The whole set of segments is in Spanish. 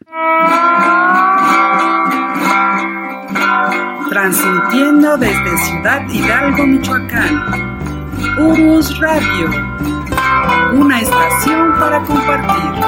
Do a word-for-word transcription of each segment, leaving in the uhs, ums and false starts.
Transmitiendo desde Ciudad Hidalgo, Michoacán, Urus Radio, una estación para compartir.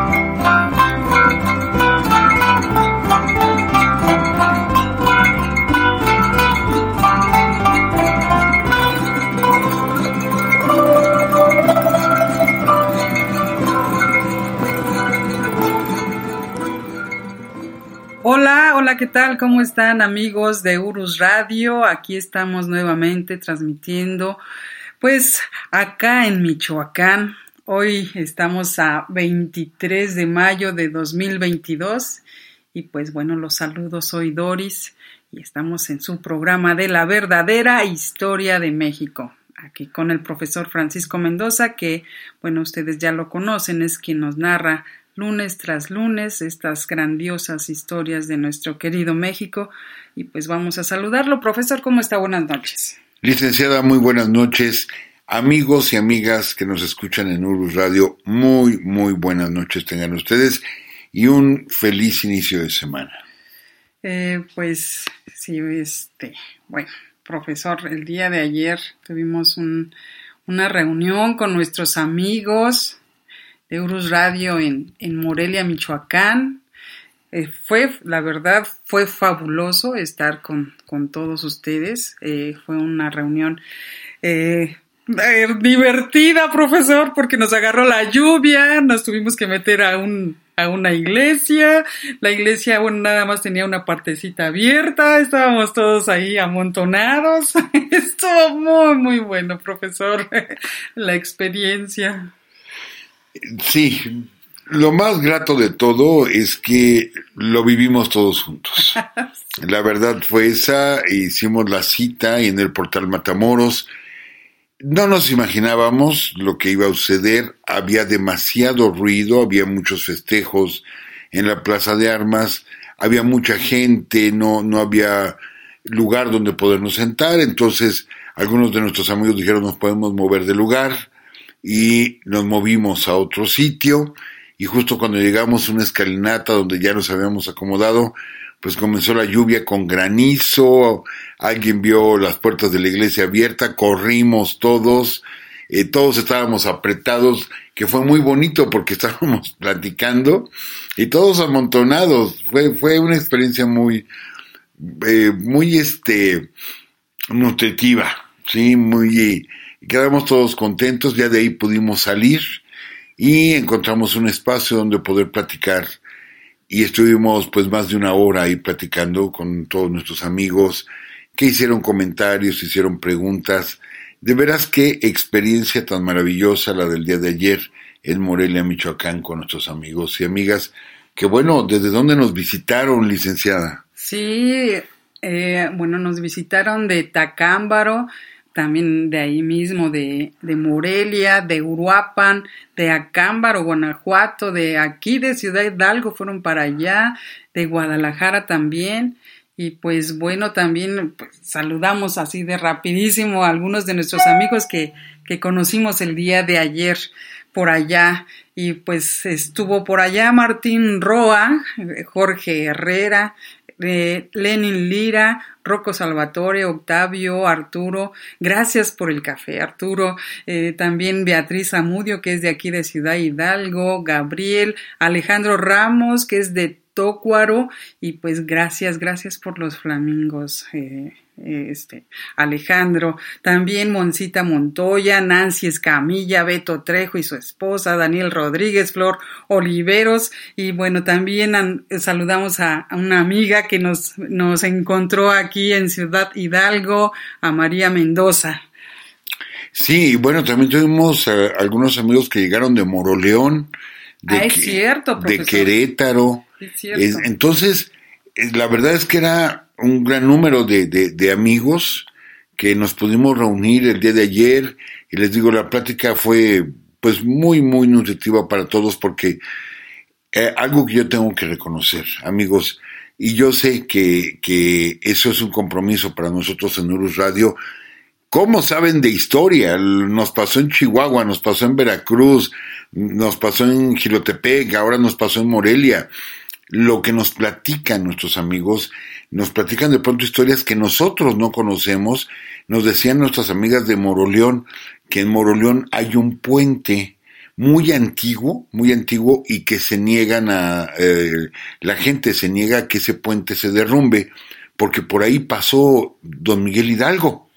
Hola, hola, ¿qué tal? ¿Cómo están, amigos de Urus Radio? Aquí estamos nuevamente transmitiendo, pues, acá en Michoacán. Hoy estamos a veintitrés de mayo de dos mil veintidós y pues bueno, los saludo, soy Doris y estamos en su programa de La Verdadera Historia de México. Aquí con el profesor Francisco Mendoza, que, bueno, ustedes ya lo conocen, es quien nos narra lunes tras lunes estas grandiosas historias de nuestro querido México. Y pues vamos a saludarlo. Profesor, ¿cómo está? Buenas noches. Licenciada, muy buenas noches. Amigos y amigas que nos escuchan en Urus Radio, muy, muy buenas noches tengan ustedes y un feliz inicio de semana. Eh, pues sí, este, bueno, profesor, el día de ayer tuvimos un, una reunión con nuestros amigos de Urus Radio en, en Morelia, Michoacán. Eh, fue, la verdad, fue fabuloso estar con, con todos ustedes. Eh, fue una reunión eh, eh, divertida, profesor, porque nos agarró la lluvia, nos tuvimos que meter a un a una iglesia. La iglesia, bueno, nada más tenía una partecita abierta, estábamos todos ahí amontonados. Estuvo muy, muy bueno, profesor, la experiencia. Sí, lo más grato de todo es que lo vivimos todos juntos. La verdad fue esa, hicimos la cita en el Portal Matamoros. No nos imaginábamos lo que iba a suceder, había demasiado ruido, había muchos festejos en la Plaza de Armas, había mucha gente, no, no había lugar donde podernos sentar, entonces algunos de nuestros amigos dijeron nos podemos mover de lugar. Y nos movimos a otro sitio y justo cuando llegamos a una escalinata donde ya nos habíamos acomodado, pues comenzó la lluvia con granizo, alguien vio las puertas de la iglesia abiertas, corrimos todos, eh, todos estábamos apretados, que fue muy bonito porque estábamos platicando y todos amontonados, fue, fue una experiencia muy, eh, muy este, nutritiva, sí, muy... Quedamos todos contentos, ya de ahí pudimos salir y encontramos un espacio donde poder platicar y estuvimos pues más de una hora ahí platicando con todos nuestros amigos que hicieron comentarios, hicieron preguntas. De veras qué experiencia tan maravillosa la del día de ayer en Morelia, Michoacán, con nuestros amigos y amigas. Que bueno, ¿desde dónde nos visitaron, licenciada? Sí, eh, bueno, nos visitaron de Tacámbaro, también de ahí mismo, de, de Morelia, de Uruapan, de Acámbaro, Guanajuato, de aquí de Ciudad Hidalgo fueron para allá, de Guadalajara también. Y pues bueno, también pues, saludamos así de rapidísimo a algunos de nuestros amigos que, que conocimos el día de ayer por allá. Y pues estuvo por allá Martín Roa, Jorge Herrera, eh, Lenin Lira, Rocco Salvatore, Octavio, Arturo, gracias por el café, Arturo, eh, también Beatriz Zamudio, que es de aquí de Ciudad Hidalgo, Gabriel, Alejandro Ramos, que es de Tócuaro, y pues gracias, gracias por los flamingos, eh, este, Alejandro, también Moncita Montoya, Nancy Escamilla, Beto Trejo y su esposa, Daniel Rodríguez, Flor Oliveros, y bueno, también an, saludamos a, a una amiga que nos, nos encontró aquí en Ciudad Hidalgo, a María Mendoza. Sí, bueno, también tuvimos uh, algunos amigos que llegaron de Moroleón, de, ah, es que, cierto, de Querétaro. Es cierto. Eh, entonces, eh, la verdad es que era un gran número de, de, de amigos que nos pudimos reunir el día de ayer, y les digo, la plática fue pues muy, muy nutritiva para todos, porque eh, algo que yo tengo que reconocer, amigos, y yo sé que, que eso es un compromiso para nosotros en Urus Radio. ¿Cómo saben de historia? Nos pasó en Chihuahua, nos pasó en Veracruz, nos pasó en Jilotepec, ahora nos pasó en Morelia. lo que nos platican nuestros amigos, nos platican de pronto historias que nosotros no conocemos. Nos decían nuestras amigas de Moroleón que en Moroleón hay un puente muy antiguo, muy antiguo y que se niegan a, eh, la gente se niega a que ese puente se derrumbe, porque por ahí pasó don Miguel Hidalgo,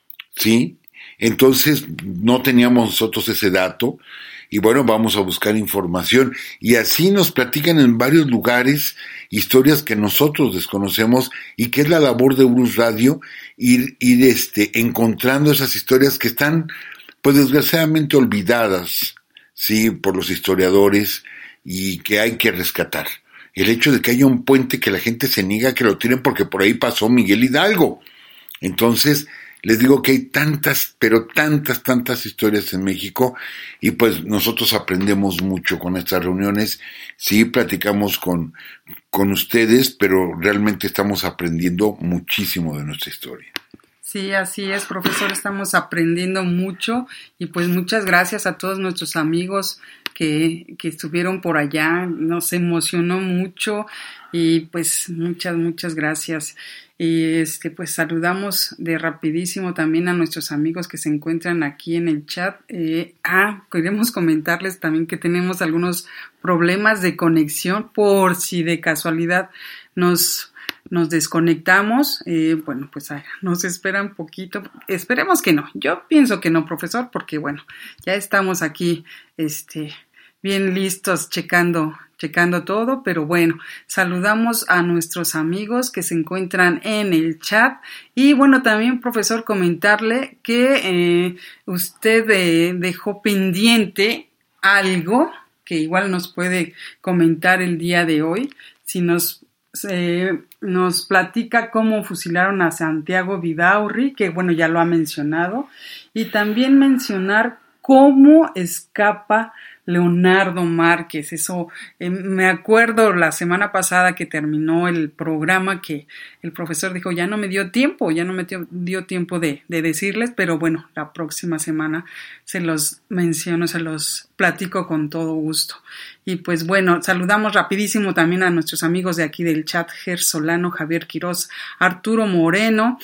¿sí? Entonces no teníamos nosotros ese dato, y bueno, vamos a buscar información, y así nos platican en varios lugares historias que nosotros desconocemos, y que es la labor de Urus Radio, ir, ir este, encontrando esas historias que están, pues desgraciadamente olvidadas, sí, por los historiadores, y que hay que rescatar. El hecho de que haya un puente que la gente se niega a que lo tiren porque por ahí pasó Miguel Hidalgo. Entonces, les digo que hay tantas, pero tantas, tantas historias en México, y pues nosotros aprendemos mucho con estas reuniones. Sí, platicamos con, con ustedes, pero realmente estamos aprendiendo muchísimo de nuestra historia. Sí, así es, profesor, estamos aprendiendo mucho, y pues muchas gracias a todos nuestros amigos que, que estuvieron por allá, nos emocionó mucho, y pues muchas, muchas gracias. Y este pues saludamos de rapidísimo también a nuestros amigos que se encuentran aquí en el chat. Eh, ah, queremos comentarles también que tenemos algunos problemas de conexión, por si de casualidad nos... nos desconectamos, eh, bueno, pues ah, nos espera un poquito, esperemos que no, yo pienso que no, profesor, porque bueno, ya estamos aquí, este, bien listos, checando, checando todo, pero bueno, saludamos a nuestros amigos que se encuentran en el chat, y bueno, también, profesor, comentarle que eh, usted eh, dejó pendiente algo que igual nos puede comentar el día de hoy, si nos Eh, nos platica cómo fusilaron a Santiago Vidaurri, que bueno, ya lo ha mencionado, y también mencionar cómo escapa Leonardo Márquez. Eso, eh, me acuerdo la semana pasada que terminó el programa que el profesor dijo, ya no me dio tiempo, ya no me dio, dio tiempo de, de decirles, pero bueno, la próxima semana se los menciono, se los platico con todo gusto. Y pues bueno, saludamos rapidísimo también a nuestros amigos de aquí del chat, Ger Solano, Javier Quirós, Arturo Moreno,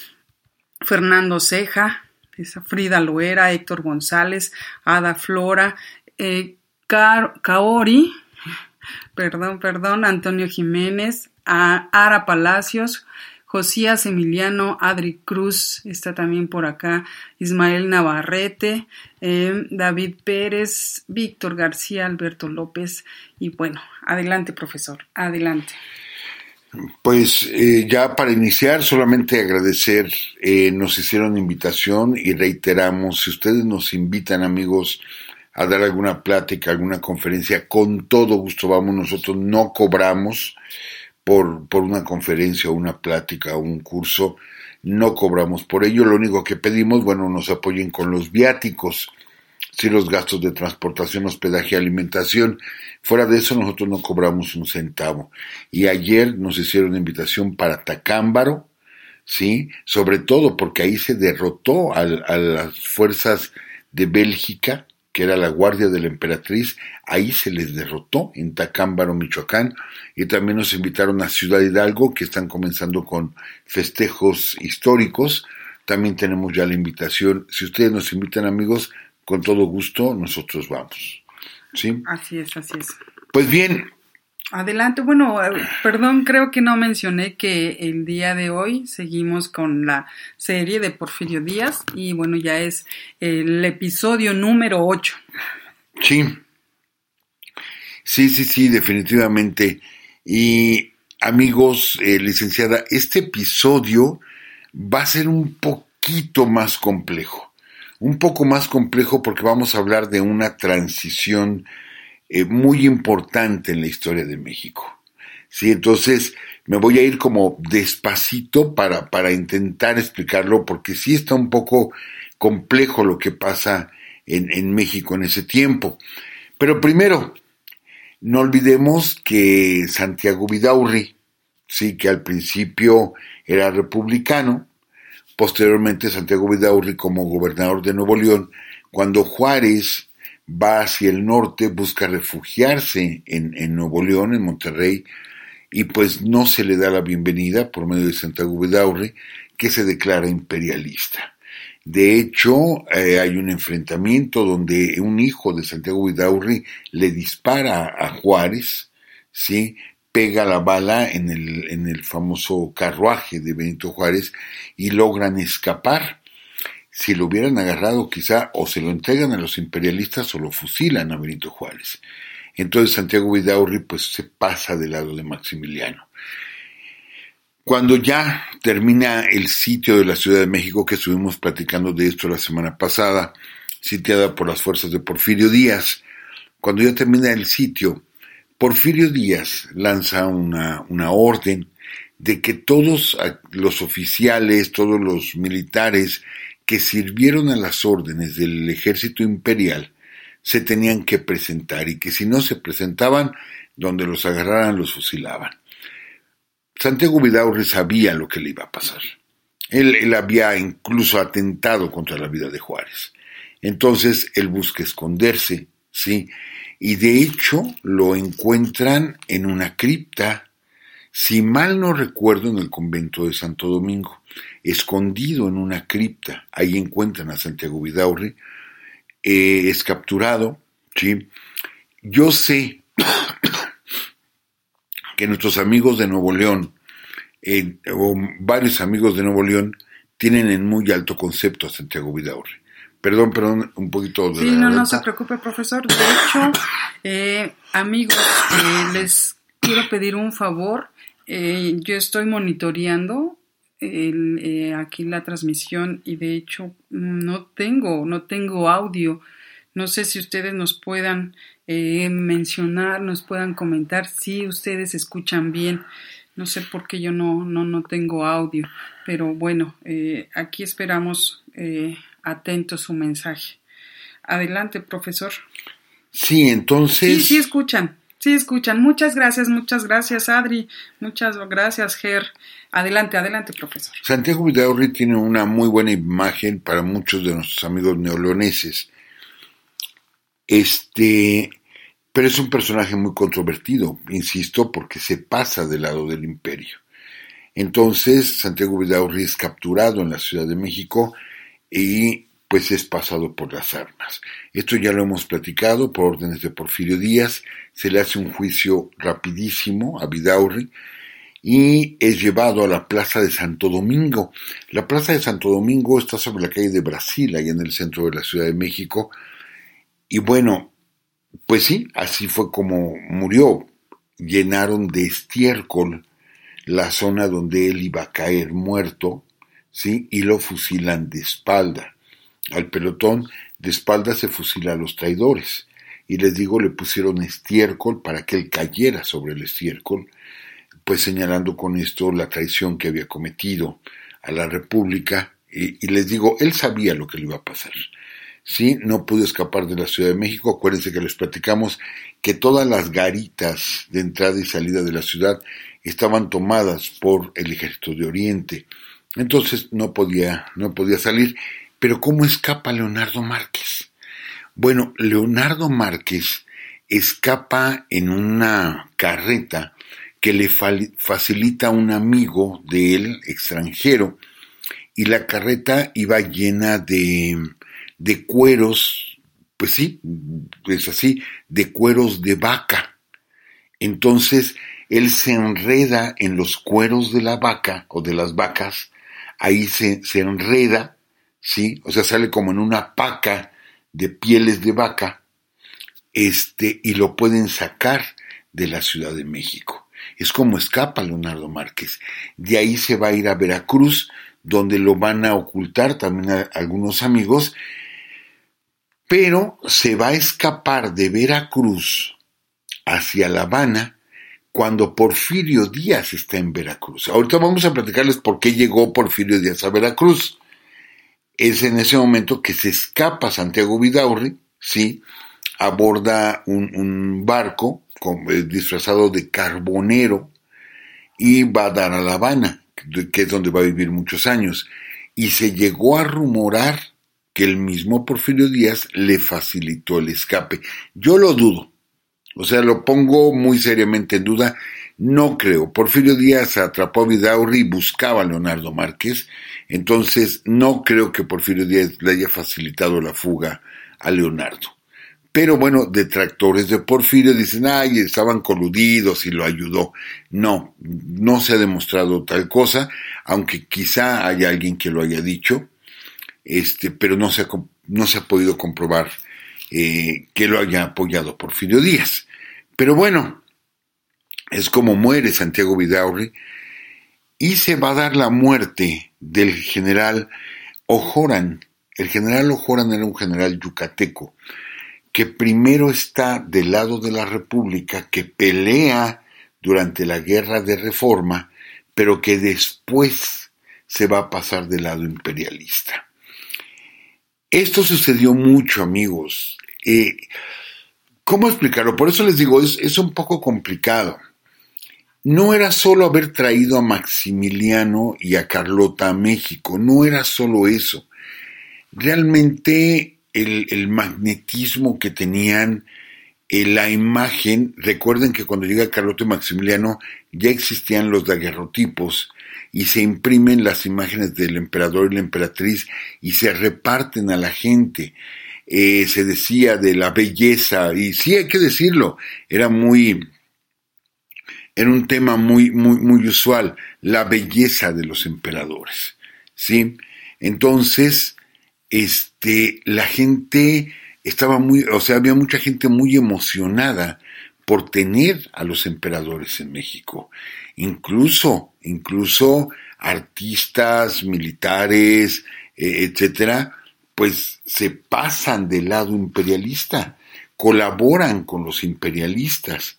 Fernando Ceja, Frida Loera, Héctor González, Ada Flora, eh, Kaori, perdón, perdón, Antonio Jiménez, a Ara Palacios, Josías Emiliano, Adri Cruz, está también por acá, Ismael Navarrete, eh, David Pérez, Víctor García, Alberto López, y bueno, adelante, profesor, adelante. Pues eh, ya para iniciar, solamente agradecer, eh, nos hicieron invitación y reiteramos, si ustedes nos invitan, amigos, a dar alguna plática, alguna conferencia, con todo gusto vamos, nosotros no cobramos por, por una conferencia o una plática o un curso, no cobramos por ello, lo único que pedimos, bueno, nos apoyen con los viáticos, sí, los gastos de transportación, hospedaje y alimentación. Fuera de eso nosotros no cobramos un centavo. Y ayer nos hicieron invitación para Tacámbaro, sí, sobre todo porque ahí se derrotó a, a las fuerzas de Bélgica, que era la guardia de la emperatriz, ahí se les derrotó en Tacámbaro, Michoacán, y también nos invitaron a Ciudad Hidalgo, que están comenzando con festejos históricos. También tenemos ya la invitación. Si ustedes nos invitan, amigos, con todo gusto, nosotros vamos. ¿Sí? Así es, así es. Pues bien. Adelante. Bueno, perdón, creo que no mencioné que el día de hoy seguimos con la serie de Porfirio Díaz y bueno, ya es el episodio número ocho. Sí. Sí, sí, sí, definitivamente. Y amigos, eh, licenciada, este episodio va a ser un poquito más complejo. Un poco más complejo porque vamos a hablar de una transición eh, muy importante en la historia de México. Sí, entonces me voy a ir como despacito para, para intentar explicarlo porque sí está un poco complejo lo que pasa en, en México en ese tiempo. Pero primero, no olvidemos que Santiago Vidaurri, sí, que al principio era republicano, posteriormente Santiago Vidaurri como gobernador de Nuevo León, cuando Juárez va hacia el norte, busca refugiarse en, en Nuevo León, en Monterrey, y pues no se le da la bienvenida por medio de Santiago Vidaurri, que se declara imperialista. De hecho, eh, hay un enfrentamiento donde un hijo de Santiago Vidaurri le dispara a Juárez, ¿sí? Pega la bala en el, en el famoso carruaje de Benito Juárez y logran escapar. Si lo hubieran agarrado quizá o se lo entregan a los imperialistas o lo fusilan a Benito Juárez. Entonces Santiago Vidaurri pues se pasa del lado de Maximiliano. Cuando ya termina el sitio de la Ciudad de México, que estuvimos platicando de esto la semana pasada, sitiada por las fuerzas de Porfirio Díaz, cuando ya termina el sitio, Porfirio Díaz lanza una, una orden de que todos los oficiales, todos los militares que sirvieron a las órdenes del ejército imperial se tenían que presentar y que si no se presentaban, donde los agarraran los fusilaban. Santiago Vidaurri sabía lo que le iba a pasar. Él, él había incluso atentado contra la vida de Juárez. Entonces él busca esconderse, ¿sí? Y de hecho lo encuentran en una cripta, si mal no recuerdo, en el convento de Santo Domingo, escondido en una cripta. Ahí encuentran a Santiago Vidaurri, eh, es capturado, ¿sí? Yo sé que nuestros amigos de Nuevo León, eh, o varios amigos de Nuevo León, tienen en muy alto concepto a Santiago Vidaurri. Perdón, perdón, un poquito de... Sí, no, no se preocupe, profesor. De hecho, eh, amigos, eh, les quiero pedir un favor. Eh, yo estoy monitoreando el, eh, aquí la transmisión y de hecho no tengo, no tengo audio. No sé si ustedes nos puedan eh, mencionar, nos puedan comentar si ustedes escuchan bien. No sé por qué yo no, no, no tengo audio, pero bueno, eh, aquí esperamos eh, atentos su mensaje. Adelante, profesor. Sí, entonces... Sí, sí escuchan, sí escuchan. Muchas gracias, muchas gracias, Adri. Muchas gracias, Ger. Adelante, adelante, profesor. Santiago Vidaurri tiene una muy buena imagen para muchos de nuestros amigos neoleoneses. Este... Pero es un personaje muy controvertido, insisto, porque se pasa del lado del imperio. Entonces, Santiago Vidaurri es capturado en la Ciudad de México y pues es pasado por las armas. Esto ya lo hemos platicado por órdenes de Porfirio Díaz, se le hace un juicio rapidísimo a Vidaurri y es llevado a la Plaza de Santo Domingo. La Plaza de Santo Domingo está sobre la calle de Brasil, ahí en el centro de la Ciudad de México, y bueno, pues sí, así fue como murió. Llenaron de estiércol la zona donde él iba a caer muerto, ¿sí? Y lo fusilan de espalda. Al pelotón de espalda se fusila a los traidores. Y les digo, le pusieron estiércol para que él cayera sobre el estiércol, pues señalando con esto la traición que había cometido a la República. Y, y les digo, él sabía lo que le iba a pasar. Sí, no pudo escapar de la Ciudad de México. Acuérdense que les platicamos que todas las garitas de entrada y salida de la ciudad estaban tomadas por el ejército de Oriente. Entonces no podía, no podía salir. Pero ¿cómo escapa Leonardo Márquez? Bueno, Leonardo Márquez escapa en una carreta que le facilita un amigo de él, extranjero, y la carreta iba llena de... de cueros, pues sí, es así, de cueros de vaca. Entonces, él se enreda en los cueros de la vaca, o de las vacas, ahí se, se enreda, ¿sí? O sea, sale como en una paca de pieles de vaca, este, y lo pueden sacar de la Ciudad de México. Es como escapa Leonardo Márquez. De ahí se va a ir a Veracruz, donde lo van a ocultar también a algunos amigos, pero se va a escapar de Veracruz hacia La Habana cuando Porfirio Díaz está en Veracruz. Ahorita vamos a platicarles por qué llegó Porfirio Díaz a Veracruz. Es en ese momento que se escapa Santiago Vidaurri, ¿sí? Aborda un, un barco con, eh, disfrazado de carbonero y va a dar a La Habana, que es donde va a vivir muchos años. Y se llegó a rumorar que el mismo Porfirio Díaz le facilitó el escape. Yo lo dudo, o sea, lo pongo muy seriamente en duda. No creo. Porfirio Díaz atrapó a Vidaurri y buscaba a Leonardo Márquez, entonces no creo que Porfirio Díaz le haya facilitado la fuga a Leonardo. Pero bueno, detractores de Porfirio dicen, ay, estaban coludidos y lo ayudó. No, no se ha demostrado tal cosa, aunque quizá haya alguien que lo haya dicho, este, pero no se ha, no se ha podido comprobar eh, que lo haya apoyado Porfirio Díaz. Pero bueno, es como muere Santiago Vidaurri, y se va a dar la muerte del general O'Joran. El general O'Joran era un general yucateco, que primero está del lado de la República, que pelea durante la Guerra de Reforma, pero que después se va a pasar del lado imperialista. Esto sucedió mucho, amigos. Eh, ¿Cómo explicarlo? Por eso les digo, es, es un poco complicado. No era solo haber traído a Maximiliano y a Carlota a México, no era solo eso. Realmente el, el magnetismo que tenían, eh, la imagen, recuerden que cuando llega Carlota y Maximiliano ya existían los daguerrotipos y se imprimen las imágenes del emperador y la emperatriz y se reparten a la gente. Eh, se decía de la belleza, y sí hay que decirlo, era muy... Era un tema muy, muy, muy usual, la belleza de los emperadores, ¿sí? Entonces, este, la gente estaba muy, o sea, había mucha gente muy emocionada por tener a los emperadores en México. Incluso, incluso artistas, militares, eh, etcétera, pues se pasan del lado imperialista, colaboran con los imperialistas.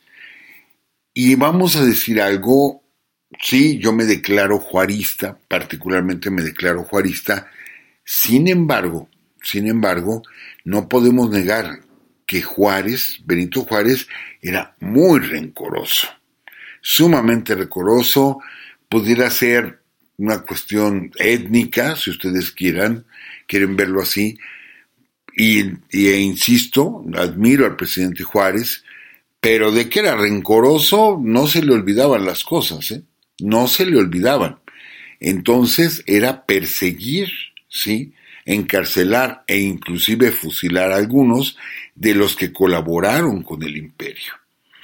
Y vamos a decir algo, sí, yo me declaro juarista, particularmente me declaro juarista, sin embargo, sin embargo, no podemos negar que Juárez, Benito Juárez, era muy rencoroso, sumamente rencoroso, pudiera ser una cuestión étnica, si ustedes quieran, quieren verlo así, y, y e insisto, admiro al presidente Juárez, pero de que era rencoroso, no se le olvidaban las cosas, ¿eh? No se le olvidaban. Entonces era perseguir, ¿sí? Encarcelar e inclusive fusilar a algunos de los que colaboraron con el imperio.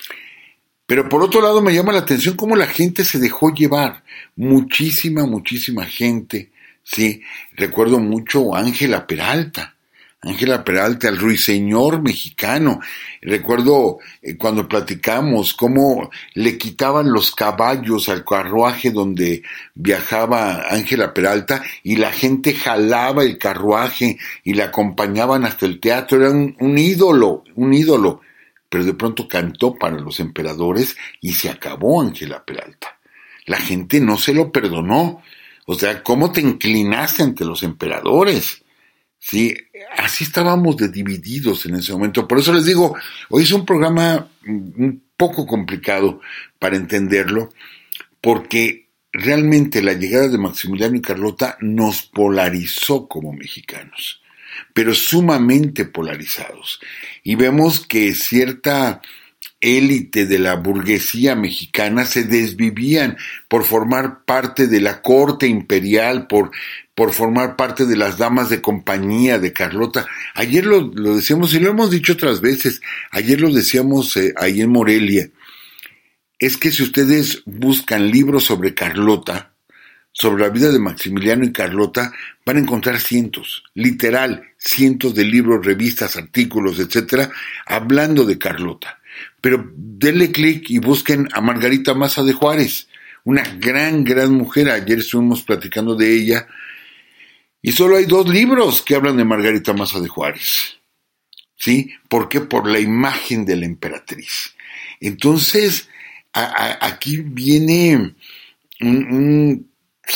Pero por otro lado me llama la atención cómo la gente se dejó llevar. Muchísima, muchísima gente, ¿sí? Recuerdo mucho a Ángela Peralta. Ángela Peralta, el ruiseñor mexicano. Recuerdo eh, cuando platicamos cómo le quitaban los caballos al carruaje donde viajaba Ángela Peralta y la gente jalaba el carruaje y la acompañaban hasta el teatro. Era un, un ídolo, un ídolo. Pero de pronto cantó para los emperadores y se acabó Ángela Peralta. La gente no se lo perdonó. O sea, ¿cómo te inclinaste ante los emperadores? Sí, así estábamos de divididos en ese momento. Por eso les digo, hoy es un programa un poco complicado para entenderlo, porque realmente la llegada de Maximiliano y Carlota nos polarizó como mexicanos, pero sumamente polarizados. Y vemos que cierta élite de la burguesía mexicana se desvivían por formar parte de la corte imperial, por, por formar parte de las damas de compañía de Carlota. Ayer lo, lo decíamos y lo hemos dicho otras veces, ayer lo decíamos eh, ahí en Morelia, es que si ustedes buscan libros sobre Carlota, sobre la vida de Maximiliano y Carlota, van a encontrar cientos, literal, cientos de libros, revistas, artículos, etcétera, hablando de Carlota. Pero denle clic y busquen a Margarita Maza de Juárez, una gran, gran mujer. Ayer estuvimos platicando de ella y solo hay dos libros que hablan de Margarita Maza de Juárez. ¿Sí? ¿Por qué? Por la imagen de la emperatriz. Entonces, a, a, aquí viene un, un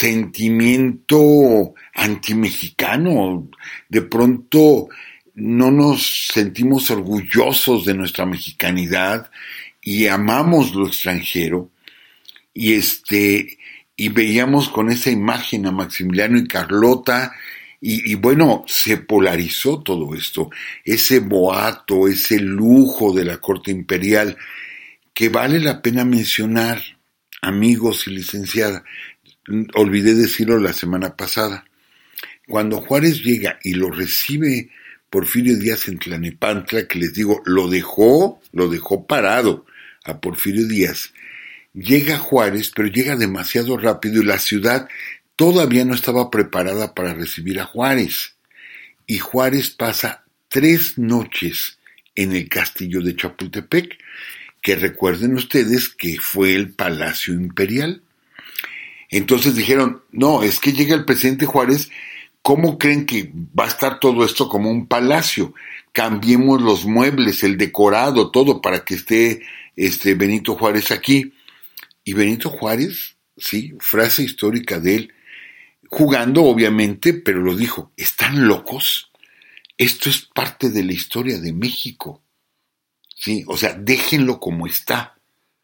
sentimiento antimexicano. De pronto no nos sentimos orgullosos de nuestra mexicanidad y amamos lo extranjero, y este y veíamos con esa imagen a Maximiliano y Carlota, y, y bueno, se polarizó todo esto, ese boato, ese lujo de la corte imperial que vale la pena mencionar, amigos y licenciada. Olvidé decirlo la semana pasada. Cuando Juárez llega y lo recibe Porfirio Díaz en Tlalnepantla, que les digo, lo dejó, lo dejó parado a Porfirio Díaz. Llega Juárez, pero llega demasiado rápido y la ciudad todavía no estaba preparada para recibir a Juárez. Y Juárez pasa tres noches en el castillo de Chapultepec, que recuerden ustedes que fue el Palacio Imperial. Entonces dijeron, no, es que llega el presidente Juárez, ¿cómo creen que va a estar todo esto como un palacio? Cambiemos los muebles, el decorado, todo para que esté este Benito Juárez aquí. Y Benito Juárez, sí, frase histórica de él, jugando obviamente, pero lo dijo, ¿están locos? Esto es parte de la historia de México. Sí, o sea, déjenlo como está.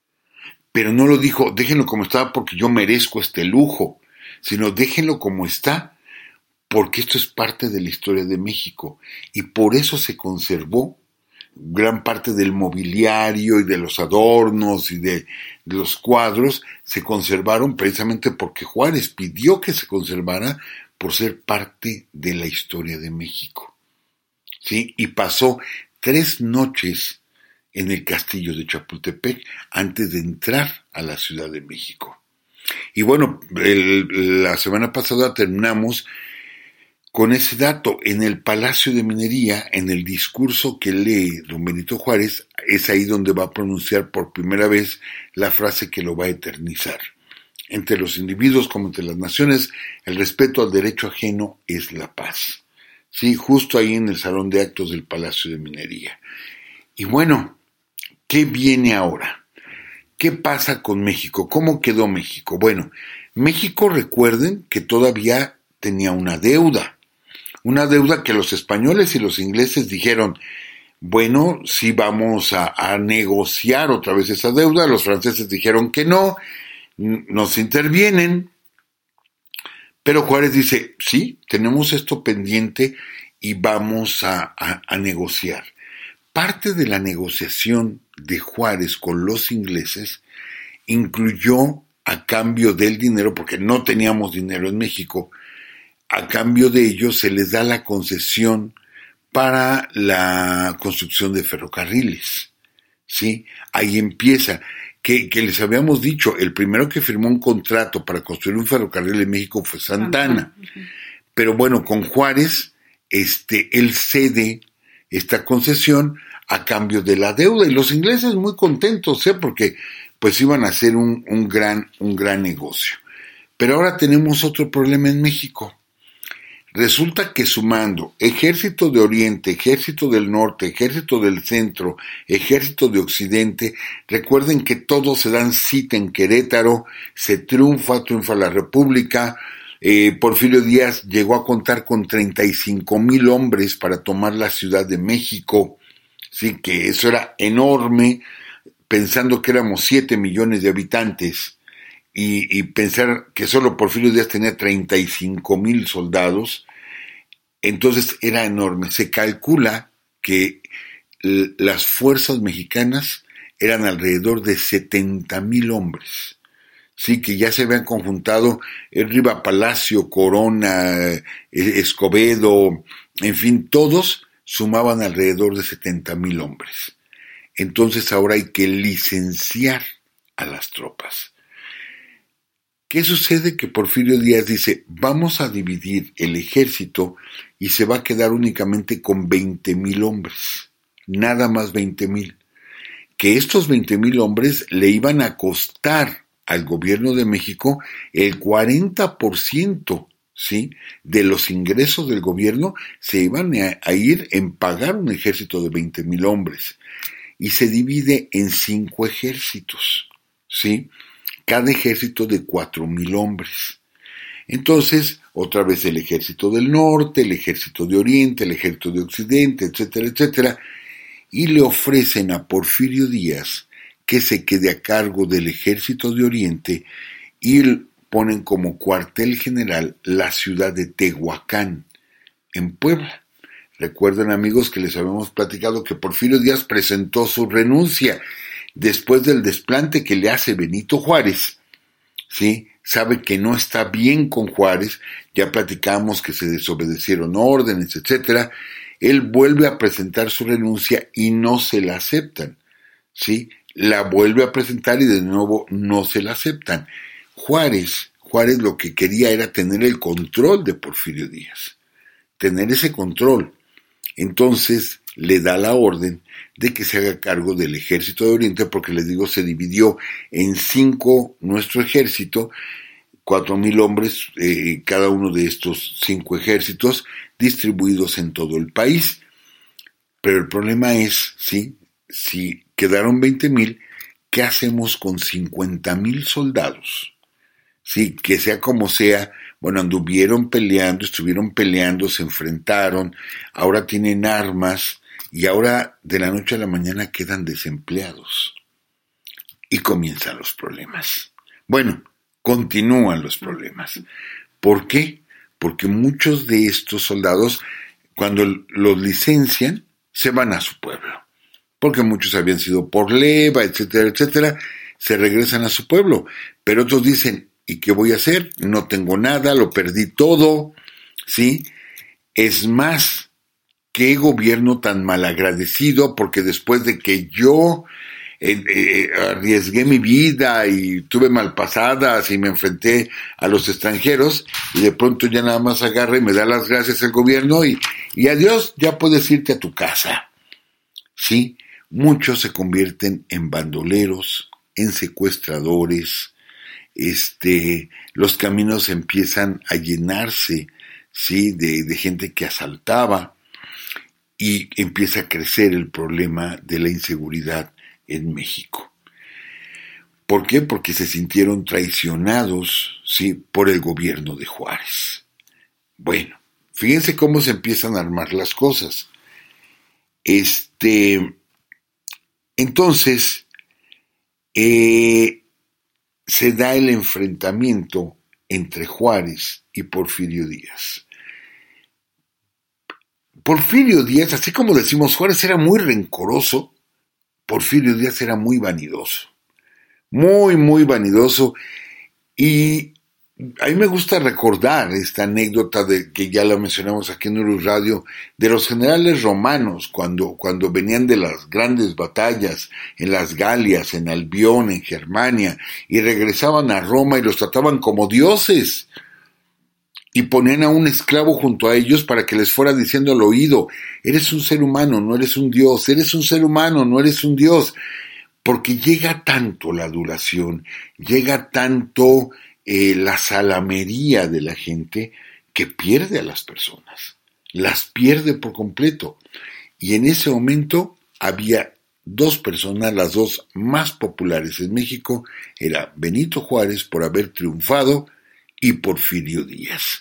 Pero no lo dijo, déjenlo como está porque yo merezco este lujo, sino déjenlo como está porque esto es parte de la historia de México. Y por eso se conservó gran parte del mobiliario y de los adornos y de, de los cuadros, se conservaron precisamente porque Juárez pidió que se conservara por ser parte de la historia de México. ¿Sí? Y pasó tres noches en el castillo de Chapultepec antes de entrar a la Ciudad de México. Y bueno, el, la semana pasada terminamos con ese dato. En el Palacio de Minería, en el discurso que lee don Benito Juárez, es ahí donde va a pronunciar por primera vez la frase que lo va a eternizar. Entre los individuos como entre las naciones, el respeto al derecho ajeno es la paz. Sí, justo ahí en el salón de actos del Palacio de Minería. Y bueno, ¿qué viene ahora? ¿Qué pasa con México? ¿Cómo quedó México? Bueno, México, recuerden que todavía tenía una deuda. Una deuda que los españoles y los ingleses dijeron, bueno, sí vamos a, a negociar otra vez esa deuda. Los franceses dijeron que no, nos intervienen. Pero Juárez dice, sí, tenemos esto pendiente y vamos a, a, a negociar. Parte de la negociación de Juárez con los ingleses incluyó, a cambio del dinero, porque no teníamos dinero en México, a cambio de ello se les da la concesión para la construcción de ferrocarriles. ¿Sí? Ahí empieza. Que, que les habíamos dicho, el primero que firmó un contrato para construir un ferrocarril en México fue Santana. Uh-huh. Pero bueno, con Juárez, este, él cede esta concesión a cambio de la deuda, y los ingleses muy contentos, ¿eh? Porque pues iban a hacer un, un gran, un gran negocio. Pero ahora tenemos otro problema en México. Resulta que sumando ejército de Oriente, ejército del Norte, ejército del Centro, ejército de Occidente, recuerden que todos se dan cita en Querétaro, se triunfa, triunfa la República. eh, Porfirio Díaz llegó a contar con treinta y cinco mil hombres para tomar la Ciudad de México, sí, que eso era enorme, pensando que éramos siete millones de habitantes. Y, y pensar que solo Porfirio Díaz tenía treinta y cinco mil soldados, entonces era enorme. Se calcula que l- las fuerzas mexicanas eran alrededor de setenta mil hombres, sí, que ya se habían conjuntado Riva Palacio, Corona, eh, Escobedo, en fin, todos sumaban alrededor de setenta mil hombres. Entonces ahora hay que licenciar a las tropas. ¿Qué sucede? Que Porfirio Díaz dice, vamos a dividir el ejército y se va a quedar únicamente con veinte mil hombres, nada más veinte mil. Que estos veinte mil hombres le iban a costar al gobierno de México el cuarenta por ciento, ¿sí?, de los ingresos del gobierno se iban a, a ir en pagar un ejército de veinte mil hombres. Y se divide en cinco ejércitos, ¿sí?, cada ejército de cuatro mil hombres. Entonces, otra vez el ejército del norte, el ejército de oriente, el ejército de occidente, etcétera, etcétera, y le ofrecen a Porfirio Díaz que se quede a cargo del ejército de oriente y ponen como cuartel general la ciudad de Tehuacán, en Puebla. Recuerden, amigos, que les habíamos platicado que Porfirio Díaz presentó su renuncia. después del desplante que le hace Benito Juárez, ¿sí? Sabe que no está bien con Juárez, ya platicamos que se desobedecieron órdenes, etcétera. Él vuelve a presentar su renuncia y no se la aceptan, ¿sí? La vuelve a presentar y de nuevo no se la aceptan. Juárez, Juárez lo que quería era tener el control de Porfirio Díaz, tener ese control. Entonces le da la orden de que se haga cargo del ejército de Oriente, porque les digo, se dividió en cinco nuestro ejército, cuatro mil hombres, eh, cada uno de estos cinco ejércitos, distribuidos en todo el país. Pero el problema es, ¿sí? Si quedaron veinte mil, ¿qué hacemos con cincuenta mil soldados? Sí, que sea como sea, bueno, anduvieron peleando, estuvieron peleando, se enfrentaron, ahora tienen armas y ahora de la noche a la mañana quedan desempleados. Y comienzan los problemas. Bueno, continúan los problemas. ¿Por qué? Porque muchos de estos soldados, cuando los licencian, se van a su pueblo. Porque muchos habían sido por leva, etcétera, etcétera, se regresan a su pueblo. Pero otros dicen, ¿y qué voy a hacer? No tengo nada, lo perdí todo, ¿sí? Es más, qué gobierno tan malagradecido, porque después de que yo eh, eh, arriesgué mi vida y tuve malpasadas y me enfrenté a los extranjeros, y de pronto ya nada más agarra y me da las gracias el gobierno y, y adiós, ya puedes irte a tu casa, ¿sí? Muchos se convierten en bandoleros, en secuestradores. Este, los caminos empiezan a llenarse, ¿sí? de, de gente que asaltaba, y empieza a crecer el problema de la inseguridad en México. ¿Por qué? Porque se sintieron traicionados, ¿sí? por el gobierno de Juárez. Bueno, fíjense cómo se empiezan a armar las cosas. Este, entonces, eh, se da el enfrentamiento entre Juárez y Porfirio Díaz. Porfirio Díaz, así como decimos, Juárez era muy rencoroso, Porfirio Díaz era muy vanidoso, muy, muy vanidoso, y a mí me gusta recordar esta anécdota de que ya la mencionamos aquí en Urus Radio, de los generales romanos cuando, cuando venían de las grandes batallas en las Galias, en Albión, en Germania, y regresaban a Roma y los trataban como dioses, y ponían a un esclavo junto a ellos para que les fuera diciendo al oído, eres un ser humano, no eres un dios, eres un ser humano, no eres un dios, porque llega tanto la adulación, llega tanto eh, la salamería de la gente, que pierde a las personas, las pierde por completo. Y en ese momento había dos personas, las dos más populares en México, era Benito Juárez por haber triunfado y Porfirio Díaz.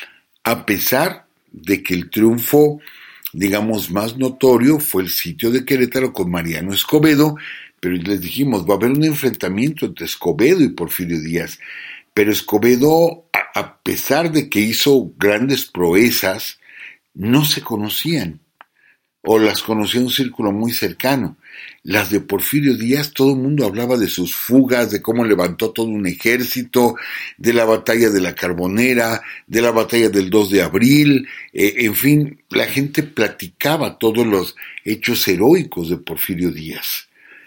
A pesar de que el triunfo, digamos, más notorio fue el sitio de Querétaro con Mariano Escobedo, pero les dijimos, va a haber un enfrentamiento entre Escobedo y Porfirio Díaz. Pero Escobedo, a, a pesar de que hizo grandes proezas, no se conocían, o las conocía un círculo muy cercano. Las de Porfirio Díaz, todo el mundo hablaba de sus fugas, de cómo levantó todo un ejército, de la batalla de la Carbonera, de la batalla del dos de abril, eh, en fin, la gente platicaba todos los hechos heroicos de Porfirio Díaz.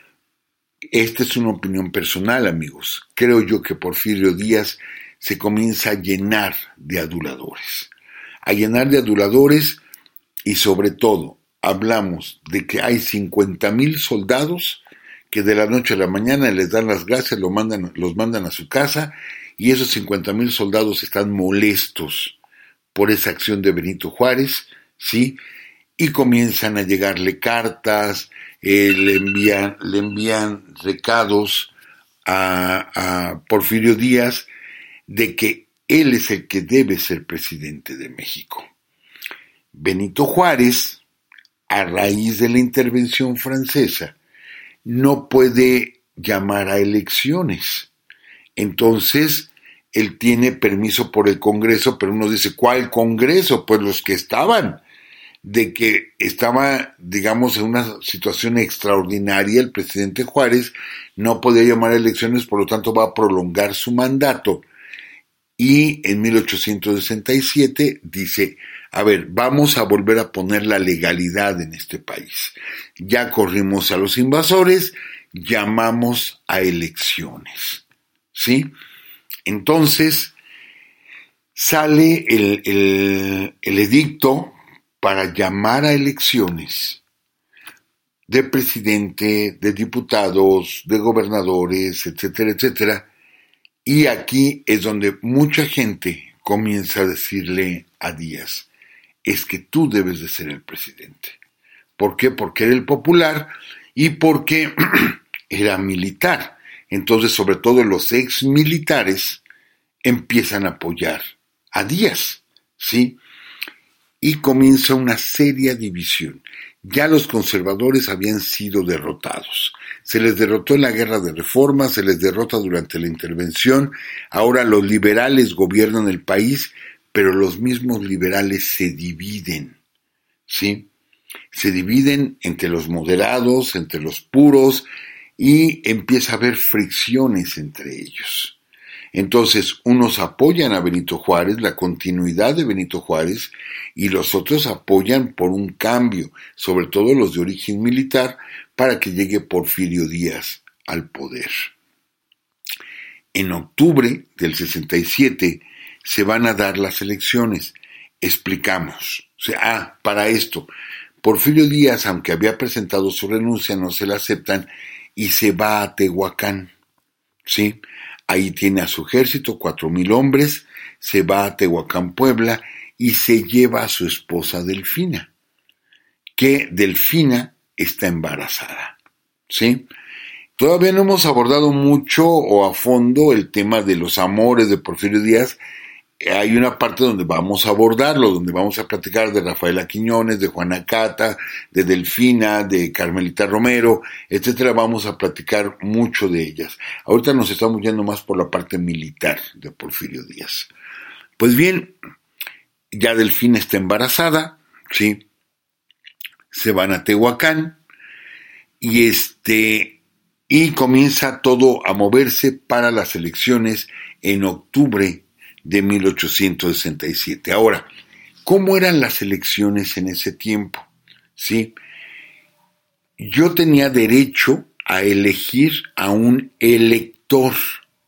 Esta es una opinión personal, amigos. Creo yo que Porfirio Díaz se comienza a llenar de aduladores, a llenar de aduladores y sobre todo, hablamos de que hay cincuenta mil soldados que de la noche a la mañana les dan las gracias, los mandan, los mandan a su casa, y esos cincuenta mil soldados están molestos por esa acción de Benito Juárez, ¿sí? Y comienzan a llegarle cartas, eh, le envían, le envían recados a, a Porfirio Díaz de que él es el que debe ser presidente de México. Benito Juárez, a raíz de la intervención francesa, no puede llamar a elecciones. Entonces, él tiene permiso por el Congreso, pero uno dice, ¿cuál Congreso? Pues los que estaban. de que estaba, digamos, en una situación extraordinaria el presidente Juárez, no podía llamar a elecciones, por lo tanto va a prolongar su mandato. Y en mil ochocientos sesenta y siete dice, a ver, vamos a volver a poner la legalidad en este país. Ya corrimos a los invasores, llamamos a elecciones, ¿sí? Entonces sale el, el, el edicto para llamar a elecciones de presidente, de diputados, de gobernadores, etcétera, etcétera. Y aquí es donde mucha gente comienza a decirle a Díaz, es que tú debes de ser el presidente. ¿Por qué? Porque era el popular y porque era militar. Entonces, sobre todo los ex militares empiezan a apoyar a Díaz, ¿sí? Y comienza una seria división. Ya los conservadores habían sido derrotados. Se les derrotó en la guerra de reforma, se les derrota durante la intervención. Ahora los liberales gobiernan el país, pero los mismos liberales se dividen, ¿sí? Se dividen entre los moderados, entre los puros, y empieza a haber fricciones entre ellos. Entonces, unos apoyan a Benito Juárez, la continuidad de Benito Juárez, y los otros apoyan por un cambio, sobre todo los de origen militar, para que llegue Porfirio Díaz al poder. En octubre del sesenta y siete se van a dar las elecciones. Explicamos. O sea, ah, para esto, Porfirio Díaz, aunque había presentado su renuncia, no se la aceptan y se va a Tehuacán, ¿sí? Ahí tiene a su ejército, cuatro mil hombres, se va a Tehuacán, Puebla, y se lleva a su esposa Delfina, que Delfina está embarazada, ¿sí? Todavía no hemos abordado mucho o a fondo el tema de los amores de Porfirio Díaz. Hay una parte donde vamos a abordarlo, donde vamos a platicar de Rafaela Quiñones, de Juana Cata, de Delfina, de Carmelita Romero, etcétera. Vamos a platicar mucho de ellas. Ahorita nos estamos yendo más por la parte militar de Porfirio Díaz. Pues bien, ya Delfina está embarazada, ¿sí? Se van a Tehuacán y este y comienza todo a moverse para las elecciones en octubre de mil ochocientos sesenta y siete. Ahora, ¿cómo eran las elecciones en ese tiempo? ¿Sí? Yo tenía derecho a elegir a un elector.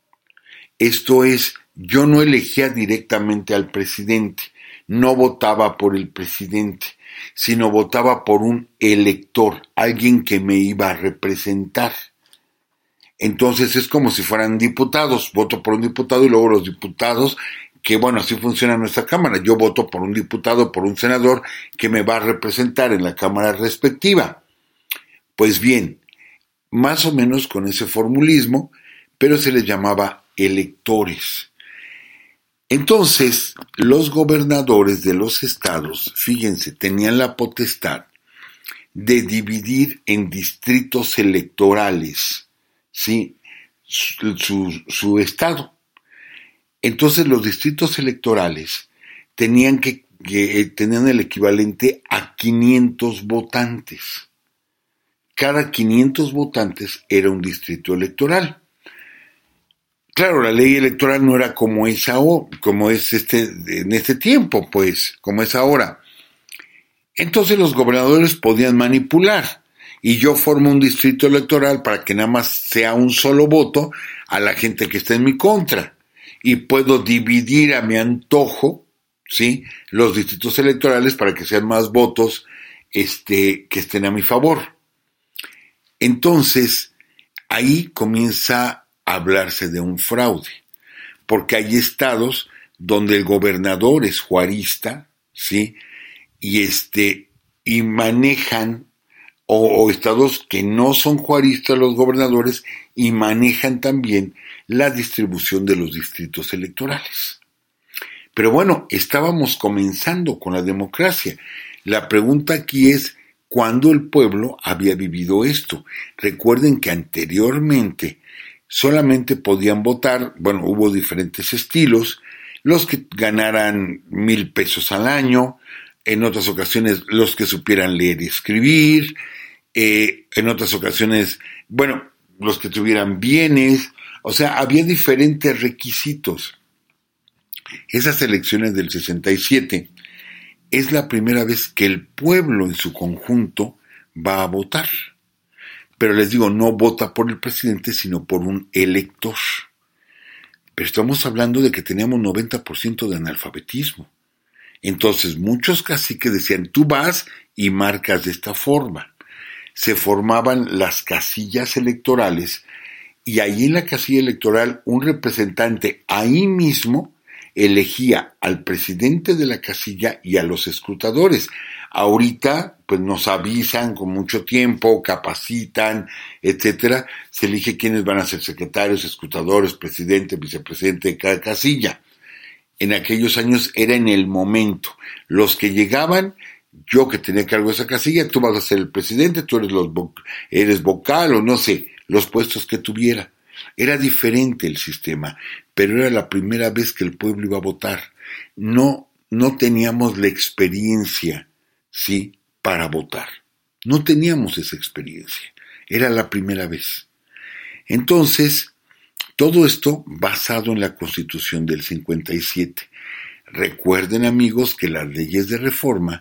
Esto es, yo no elegía directamente al presidente, no votaba por el presidente, sino votaba por un elector, alguien que me iba a representar. Entonces es como si fueran diputados, voto por un diputado y luego los diputados, que bueno, así funciona nuestra Cámara, yo voto por un diputado, por un senador que me va a representar en la Cámara respectiva. Pues bien, más o menos con ese formulismo, pero se les llamaba electores. Entonces, los gobernadores de los estados, fíjense, tenían la potestad de dividir en distritos electorales, ¿sí? Su, su, su estado. Entonces los distritos electorales tenían que, que tenían el equivalente a quinientos votantes. Cada quinientos votantes era un distrito electoral. Claro, la ley electoral no era como es ahora, como es este en este tiempo, pues, como es ahora. Entonces los gobernadores podían manipular. Y yo formo un distrito electoral para que nada más sea un solo voto a la gente que está en mi contra. Y puedo dividir a mi antojo, ¿sí?, los distritos electorales para que sean más votos este, que estén a mi favor. Entonces, ahí comienza a hablarse de un fraude, porque hay estados donde el gobernador es juarista, ¿sí?, y, este, y manejan O, o estados que no son juaristas los gobernadores y manejan también la distribución de los distritos electorales. Pero bueno, estábamos comenzando con la democracia. La pregunta aquí es, ¿cuándo el pueblo había vivido esto? Recuerden que anteriormente solamente podían votar, bueno, hubo diferentes estilos, los que ganaran mil pesos al año, en otras ocasiones los que supieran leer y escribir, eh, en otras ocasiones, bueno, los que tuvieran bienes, o sea, había diferentes requisitos. Esas elecciones del sesenta y siete es la primera vez que el pueblo en su conjunto va a votar. Pero les digo, no vota por el presidente, sino por un elector. Pero estamos hablando de que teníamos noventa por ciento de analfabetismo. Entonces muchos caciques decían, tú vas y marcas de esta forma. Se formaban las casillas electorales y ahí en la casilla electoral un representante ahí mismo elegía al presidente de la casilla y a los escrutadores. Ahorita, pues nos avisan con mucho tiempo, capacitan, etcétera. Se elige quiénes van a ser secretarios, escrutadores, presidente, vicepresidente de cada casilla. En aquellos años era en el momento. Los que llegaban, yo que tenía cargo de esa casilla, tú vas a ser el presidente, tú eres, los vo- eres vocal o no sé, los puestos que tuviera. Era diferente el sistema, pero era la primera vez que el pueblo iba a votar. No, no teníamos la experiencia, ¿sí?, para votar. No teníamos esa experiencia. Era la primera vez. Entonces, todo esto basado en la Constitución del cincuenta y siete. Recuerden, amigos, que las leyes de reforma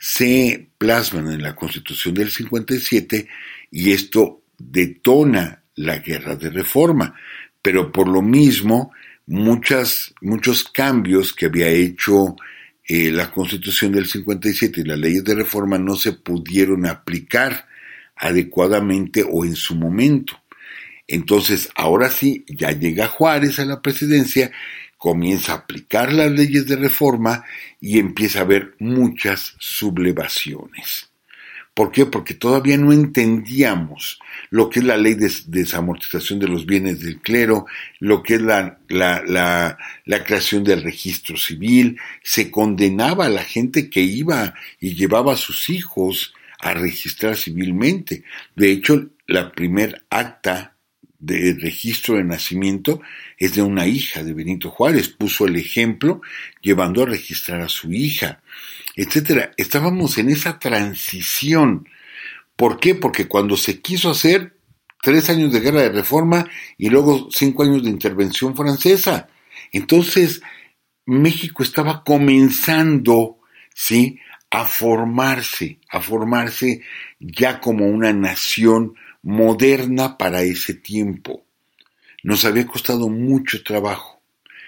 se plasman en la Constitución del cincuenta y siete y esto detona la guerra de reforma, pero por lo mismo muchas, muchos cambios que había hecho eh, la Constitución del cincuenta y siete y las leyes de reforma no se pudieron aplicar adecuadamente o en su momento. Entonces, ahora sí, ya llega Juárez a la presidencia, comienza a aplicar las leyes de reforma y empieza a haber muchas sublevaciones. ¿Por qué? Porque todavía no entendíamos lo que es la ley de desamortización de los bienes del clero, lo que es la, la, la, la creación del registro civil. Se condenaba a la gente que iba y llevaba a sus hijos a registrar civilmente. De hecho, la primer acta de registro de nacimiento es de una hija de Benito Juárez. Puso el ejemplo llevando a registrar a su hija, etcétera. Estábamos en esa transición. ¿Por qué? Porque cuando se quiso hacer tres años de guerra de reforma y luego cinco años de intervención francesa, entonces México estaba comenzando, ¿sí?, a formarse, a formarse ya como una nación moderna para ese tiempo. Nos había costado mucho trabajo.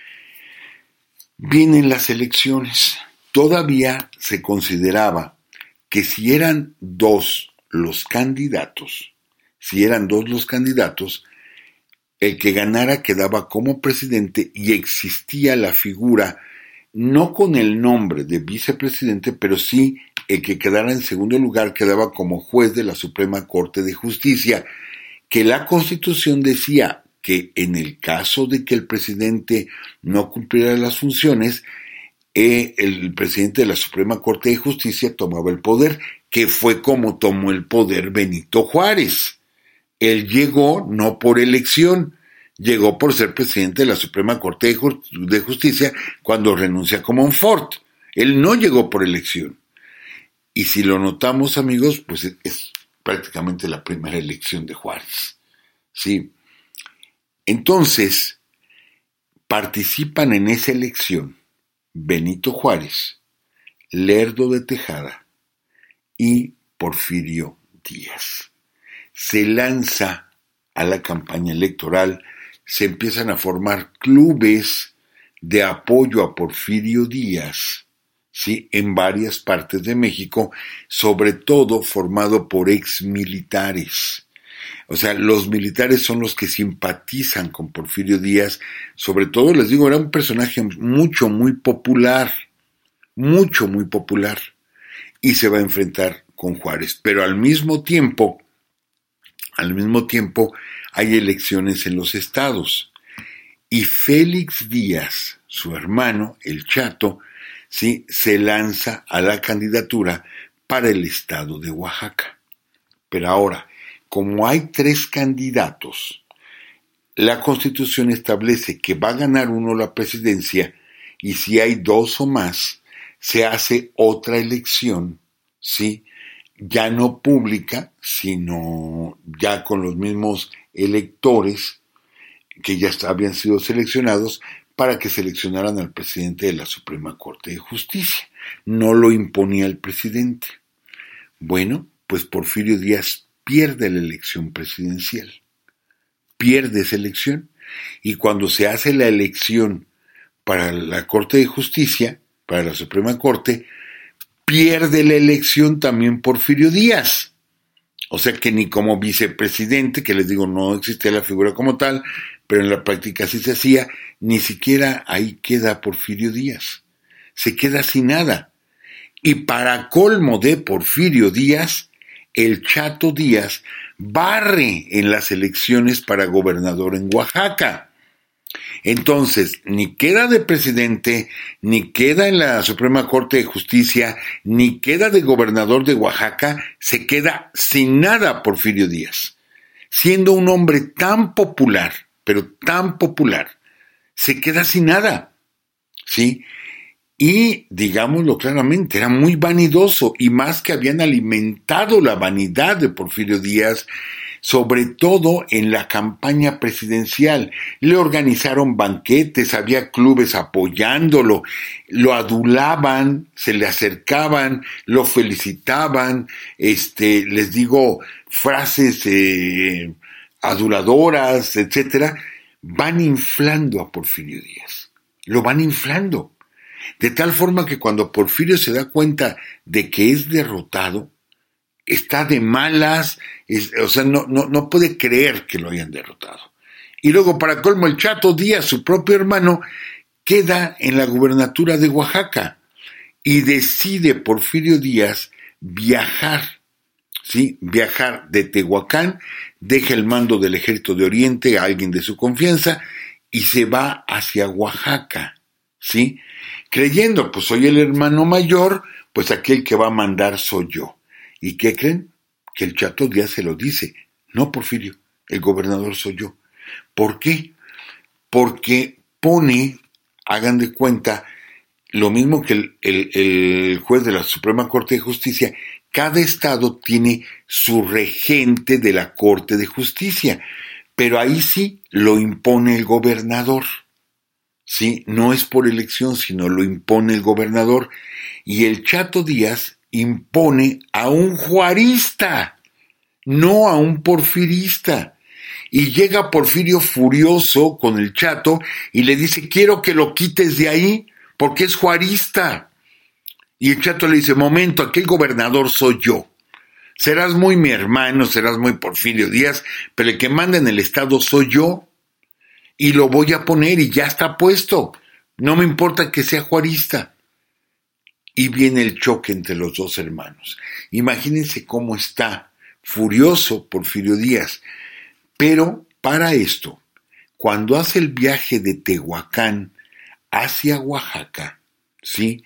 Vienen las elecciones. Todavía se consideraba que si eran dos los candidatos, si eran dos los candidatos, el que ganara quedaba como presidente y existía la figura, no con el nombre de vicepresidente, pero sí el que quedara en segundo lugar quedaba como juez de la Suprema Corte de Justicia, que la Constitución decía que en el caso de que el presidente no cumpliera las funciones, eh, el presidente de la Suprema Corte de Justicia tomaba el poder, que fue como tomó el poder Benito Juárez. Él llegó no por elección, llegó por ser presidente de la Suprema Corte de, Ju- de Justicia cuando renuncia como Monfort. Él no llegó por elección. Y si lo notamos, amigos, pues es, es prácticamente la primera elección de Juárez. ¿Sí? Entonces, participan en esa elección Benito Juárez, Lerdo de Tejada y Porfirio Díaz. Se lanza a la campaña electoral, se empiezan a formar clubes de apoyo a Porfirio Díaz, ¿sí?, en varias partes de México, sobre todo formado por exmilitares. O sea, los militares son los que simpatizan con Porfirio Díaz. Sobre todo, les digo, era un personaje mucho, muy popular, mucho, muy popular, y se va a enfrentar con Juárez. Pero al mismo tiempo, al mismo tiempo, hay elecciones en los estados. Y Félix Díaz, su hermano, el Chato, ¿sí?, se lanza a la candidatura para el estado de Oaxaca. Pero ahora, como hay tres candidatos, la Constitución establece que va a ganar uno la presidencia y si hay dos o más, se hace otra elección, ¿sí? Ya no pública, sino ya con los mismos electores que ya habían sido seleccionados para que seleccionaran al presidente de la Suprema Corte de Justicia. No lo imponía el presidente. Bueno, pues Porfirio Díaz pierde la elección presidencial. Pierde esa elección. Y cuando se hace la elección para la Corte de Justicia, para la Suprema Corte, pierde la elección también Porfirio Díaz. O sea que ni como vicepresidente, que les digo, no existía la figura como tal, pero en la práctica sí se hacía, ni siquiera ahí queda Porfirio Díaz. Se queda sin nada. Y para colmo de Porfirio Díaz, el Chato Díaz barre en las elecciones para gobernador en Oaxaca. Entonces, ni queda de presidente, ni queda en la Suprema Corte de Justicia, ni queda de gobernador de Oaxaca, se queda sin nada Porfirio Díaz. Siendo un hombre tan popular, pero tan popular, se queda sin nada, ¿sí? Y, digámoslo claramente, era muy vanidoso, y más que habían alimentado la vanidad de Porfirio Díaz, sobre todo en la campaña presidencial. Le organizaron banquetes, había clubes apoyándolo, lo adulaban, se le acercaban, lo felicitaban, este, les digo, frases eh, aduladoras, etcétera, van inflando a Porfirio Díaz, lo van inflando, de tal forma que cuando Porfirio se da cuenta de que es derrotado, está de malas, es, o sea, no, no, no puede creer que lo hayan derrotado. Y luego, para colmo, el Chato Díaz, su propio hermano, queda en la gubernatura de Oaxaca y decide Porfirio Díaz viajar, ¿sí? Viajar de Tehuacán, deja el mando del Ejército de Oriente a alguien de su confianza y se va hacia Oaxaca, ¿sí? Creyendo, pues soy el hermano mayor, pues aquel que va a mandar soy yo. ¿Y qué creen? Que el Chato Díaz se lo dice. No, Porfirio, el gobernador soy yo. ¿Por qué? Porque pone, hagan de cuenta, lo mismo que el, el, el juez de la Suprema Corte de Justicia, cada estado tiene su regente de la Corte de Justicia, pero ahí sí lo impone el gobernador. ¿Sí? No es por elección, sino lo impone el gobernador. Y el Chato Díaz impone a un juarista, no a un porfirista. Y llega Porfirio furioso con el Chato y le dice, quiero que lo quites de ahí, porque es juarista. Y el Chato le dice, momento, aquel gobernador soy yo. Serás muy mi hermano, serás muy Porfirio Díaz, pero el que manda en el estado soy yo. Y lo voy a poner y ya está puesto. No me importa que sea juarista. Y viene el choque entre los dos hermanos. Imagínense cómo está furioso Porfirio Díaz. Pero para esto, cuando hace el viaje de Tehuacán hacia Oaxaca, ¿sí?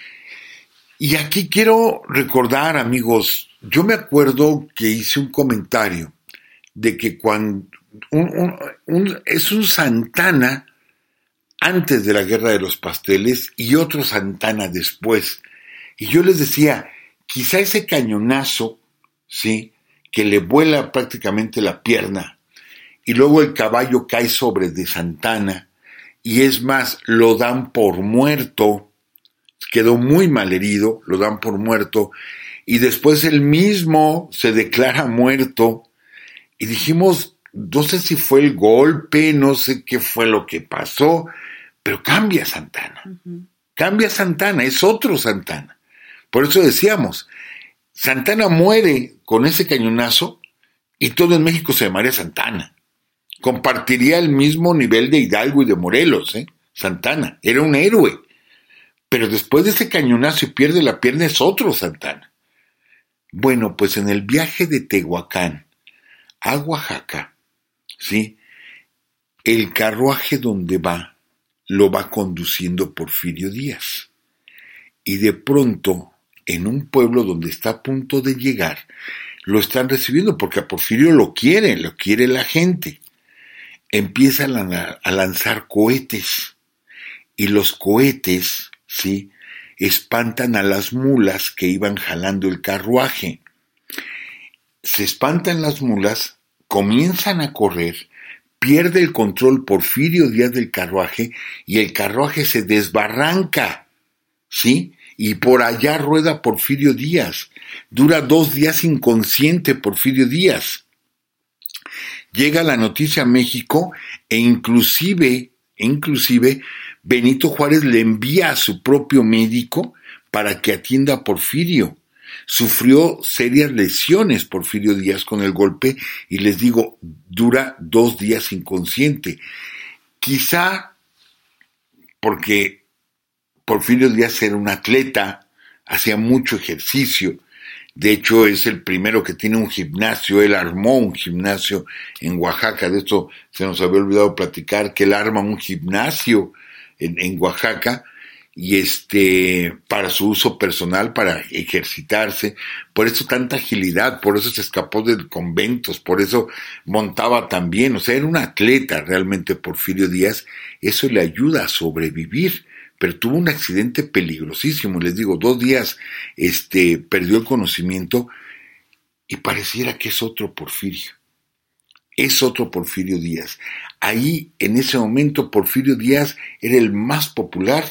Y aquí quiero recordar, amigos, yo me acuerdo que hice un comentario de que cuando un, un, un, es un Santana antes de la Guerra de los Pasteles y otro Santana después. Y yo les decía, quizá ese cañonazo, ¿sí?, que le vuela prácticamente la pierna, y luego el caballo cae sobre de Santana, y es más, lo dan por muerto, quedó muy mal herido, lo dan por muerto, y después él mismo se declara muerto, y dijimos, no sé si fue el golpe, no sé qué fue lo que pasó, pero cambia Santana, uh-huh. cambia Santana, es otro Santana. Por eso decíamos, Santana muere con ese cañonazo y todo en México se llamaría Santana. Compartiría el mismo nivel de Hidalgo y de Morelos, ¿eh? Santana, era un héroe. Pero después de ese cañonazo y pierde la pierna es otro Santana. Bueno, pues en el viaje de Tehuacán a Oaxaca, ¿sí?, el carruaje donde va lo va conduciendo Porfirio Díaz. Y de pronto, en un pueblo donde está a punto de llegar, lo están recibiendo porque a Porfirio lo quiere, lo quiere la gente. Empiezan a lanzar cohetes y los cohetes, ¿sí?, espantan a las mulas que iban jalando el carruaje. Se espantan las mulas, comienzan a correr, pierde el control Porfirio Díaz del carruaje y el carruaje se desbarranca, ¿sí? Y por allá rueda Porfirio Díaz. Dura dos días inconsciente Porfirio Díaz. Llega la noticia a México e inclusive, inclusive Benito Juárez le envía a su propio médico para que atienda a Porfirio. Sufrió serias lesiones Porfirio Díaz con el golpe y les digo, dura dos días inconsciente. Quizá porque Porfirio Díaz era un atleta, hacía mucho ejercicio. De hecho, es el primero que tiene un gimnasio. Él armó un gimnasio en Oaxaca. De esto se nos había olvidado platicar, que él arma un gimnasio en, en Oaxaca y este para su uso personal, para ejercitarse. Por eso tanta agilidad, por eso se escapó de conventos, por eso montaba tan bien. O sea, era un atleta realmente Porfirio Díaz. Eso le ayuda a sobrevivir. Pero tuvo un accidente peligrosísimo, les digo, dos días este, perdió el conocimiento y pareciera que es otro Porfirio, es otro Porfirio Díaz. Ahí, en ese momento, Porfirio Díaz era el más popular.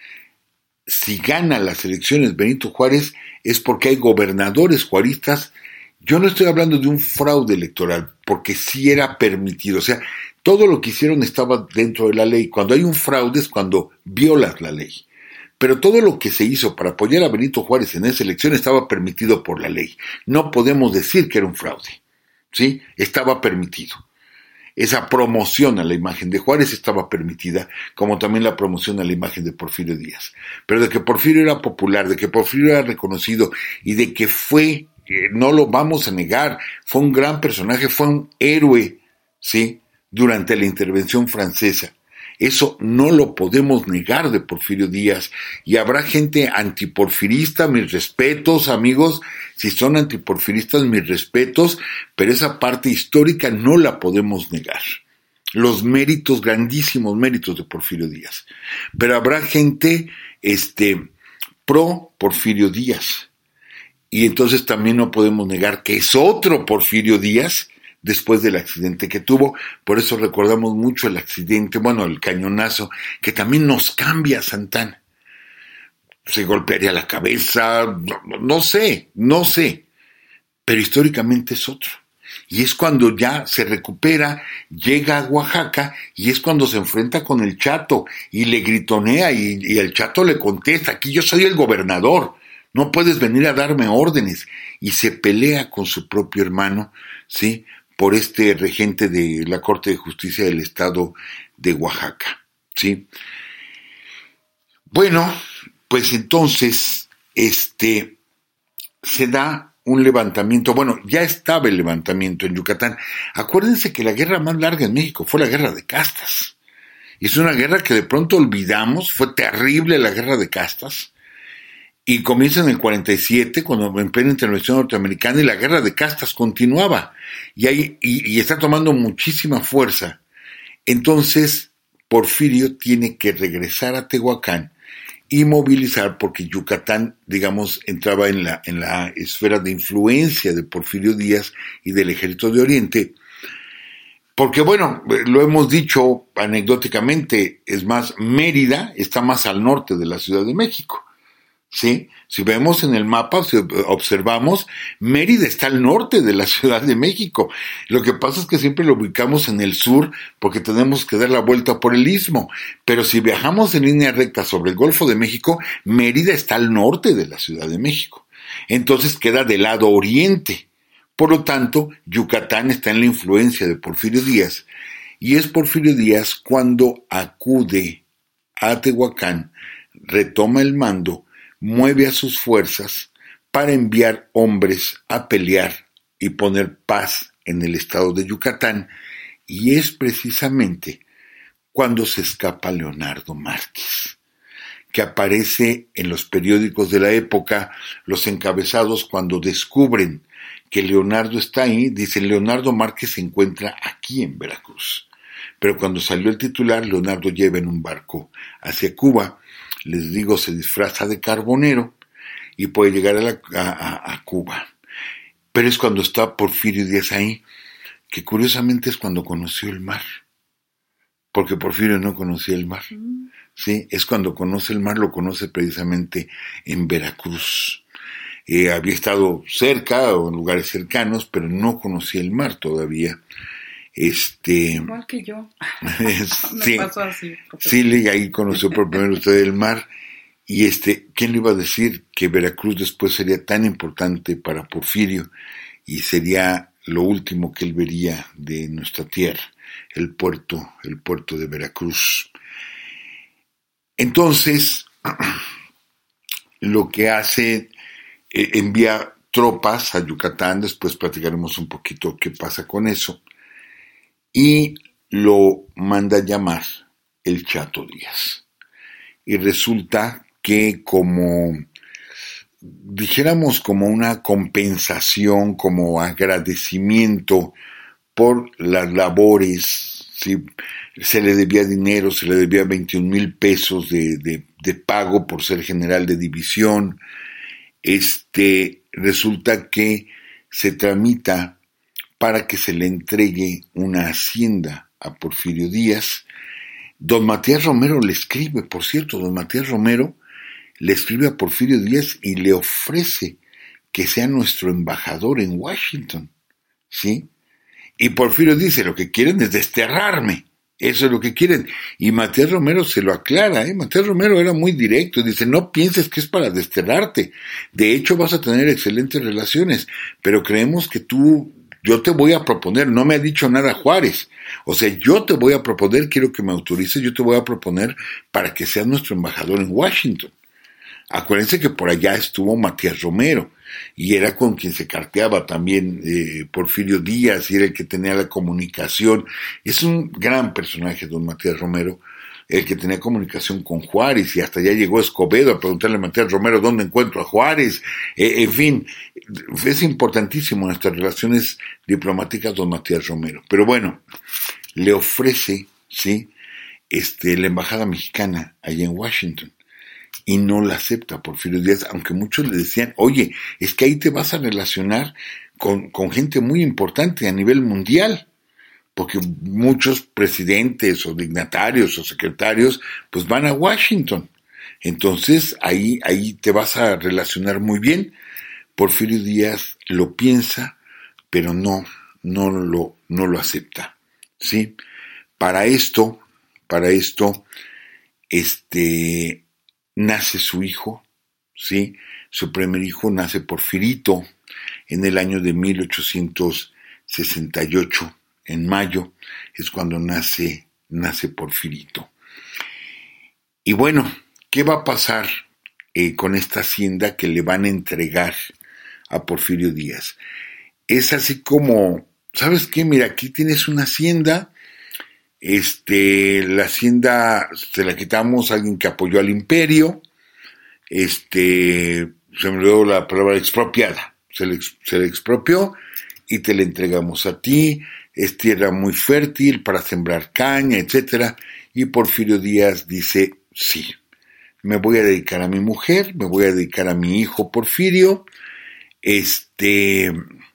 Si gana las elecciones Benito Juárez es porque hay gobernadores juaristas. Yo no estoy hablando de un fraude electoral, porque sí era permitido, o sea, todo lo que hicieron estaba dentro de la ley. Cuando hay un fraude es cuando violas la ley. Pero todo lo que se hizo para apoyar a Benito Juárez en esa elección estaba permitido por la ley. No podemos decir que era un fraude, ¿sí? Estaba permitido. Esa promoción a la imagen de Juárez estaba permitida, como también la promoción a la imagen de Porfirio Díaz. Pero de que Porfirio era popular, de que Porfirio era reconocido y de que fue, eh, no lo vamos a negar, fue un gran personaje, fue un héroe, ¿sí?, durante la intervención francesa. Eso no lo podemos negar de Porfirio Díaz. Y habrá gente antiporfirista, mis respetos, amigos, si son antiporfiristas, mis respetos, pero esa parte histórica no la podemos negar. Los méritos, grandísimos méritos de Porfirio Díaz. Pero habrá gente este, pro Porfirio Díaz. Y entonces también no podemos negar que es otro Porfirio Díaz después del accidente que tuvo. Por eso recordamos mucho el accidente, bueno, el cañonazo, que también nos cambia a Santana. Se golpearía la cabeza, no, no sé, no sé, pero históricamente es otro. Y es cuando ya se recupera, llega a Oaxaca y es cuando se enfrenta con el Chato y le gritonea y, y el Chato le contesta, aquí yo soy el gobernador, no puedes venir a darme órdenes. Y se pelea con su propio hermano, ¿sí?, por este regente de la Corte de Justicia del Estado de Oaxaca, ¿sí? Bueno, pues entonces, este, se da un levantamiento, bueno, ya estaba el levantamiento en Yucatán. Acuérdense que la guerra más larga en México fue la guerra de castas. Es una guerra que de pronto olvidamos, fue terrible la guerra de castas. Y comienza en el cuarenta y siete, cuando en plena intervención norteamericana, y la guerra de castas continuaba. Y, hay, y, y está tomando muchísima fuerza. Entonces, Porfirio tiene que regresar a Tehuacán y movilizar, porque Yucatán, digamos, entraba en la, en la esfera de influencia de Porfirio Díaz y del Ejército de Oriente. Porque, bueno, lo hemos dicho anecdóticamente, es más, Mérida está más al norte de la Ciudad de México. ¿Sí? Si vemos en el mapa, si observamos, Mérida está al norte de la Ciudad de México. Lo que pasa es que siempre lo ubicamos en el sur porque tenemos que dar la vuelta por el istmo. Pero si viajamos en línea recta sobre el Golfo de México, Mérida está al norte de la Ciudad de México. Entonces queda del lado oriente. Por lo tanto, Yucatán está en la influencia de Porfirio Díaz. Y es Porfirio Díaz cuando acude a Tehuacán, retoma el mando, mueve a sus fuerzas para enviar hombres a pelear y poner paz en el estado de Yucatán, y es precisamente cuando se escapa Leonardo Márquez, que aparece en los periódicos de la época, los encabezados cuando descubren que Leonardo está ahí, dicen Leonardo Márquez se encuentra aquí en Veracruz. Pero cuando salió el titular, Leonardo lleva en un barco hacia Cuba. les digo, se disfraza de carbonero y puede llegar a, la, a, a Cuba. Pero es cuando está Porfirio Díaz ahí, que curiosamente es cuando conoció el mar, porque Porfirio no conocía el mar. Mm. Sí, es cuando conoce el mar, lo conoce precisamente en Veracruz. Eh, había estado cerca o en lugares cercanos, pero no conocía el mar todavía. Este, Igual que yo. Me sí, pasó así. Sí, ahí conoció por primera vez usted el mar. Y este, ¿quién le iba a decir que Veracruz después sería tan importante para Porfirio y sería lo último que él vería de nuestra tierra, el puerto, el puerto de Veracruz? Entonces, lo que hace, eh, envía tropas a Yucatán, después platicaremos un poquito qué pasa con eso, y lo manda llamar el Chato Díaz. Y resulta que como, dijéramos, como una compensación, como agradecimiento por las labores, ¿sí? Se le debía dinero, se le debía veintiún mil pesos de, de, de pago por ser general de división. Este, resulta que se tramita para que se le entregue una hacienda a Porfirio Díaz. Don Matías Romero le escribe, por cierto, don Matías Romero le escribe a Porfirio Díaz y le ofrece que sea nuestro embajador en Washington, ¿sí? Y Porfirio dice, lo que quieren es desterrarme, eso es lo que quieren. Y Matías Romero se lo aclara, ¿eh? Matías Romero era muy directo, dice, no pienses que es para desterrarte, de hecho vas a tener excelentes relaciones, pero creemos que tú, yo te voy a proponer, no me ha dicho nada Juárez, o sea, yo te voy a proponer, quiero que me autorices, yo te voy a proponer para que seas nuestro embajador en Washington. Acuérdense que por allá estuvo Matías Romero, y era con quien se carteaba también eh, Porfirio Díaz, y era el que tenía la comunicación. Es un gran personaje, don Matías Romero, el que tenía comunicación con Juárez, y hasta allá llegó Escobedo a preguntarle a Matías Romero dónde encuentro a Juárez. Eh, en fin, es importantísimo en nuestras relaciones diplomáticas don Matías Romero. Pero bueno, le ofrece, ¿sí?, este, la embajada mexicana allá en Washington. Y no la acepta Porfirio Díaz, aunque muchos le decían, oye, es que ahí te vas a relacionar con, con gente muy importante a nivel mundial, porque muchos presidentes o dignatarios o secretarios pues van a Washington, entonces ahí, ahí te vas a relacionar muy bien. Porfirio Díaz lo piensa, pero no, no lo, no lo acepta, ¿sí? Para esto, para esto, este... nace su hijo, ¿sí? Su primer hijo nace Porfirito en el año de mil ochocientos sesenta y ocho, en mayo, es cuando nace, nace Porfirito. Y bueno, ¿qué va a pasar eh, con esta hacienda que le van a entregar a Porfirio Díaz? Es así como, ¿sabes qué? Mira, aquí tienes una hacienda. Este, la hacienda se la quitamos a alguien que apoyó al imperio, este, se me olvidó la palabra expropiada, se le, se le expropió y te la entregamos a ti, es tierra muy fértil para sembrar caña, etcétera. Y Porfirio Díaz dice, sí, me voy a dedicar a mi mujer, me voy a dedicar a mi hijo Porfirio, este,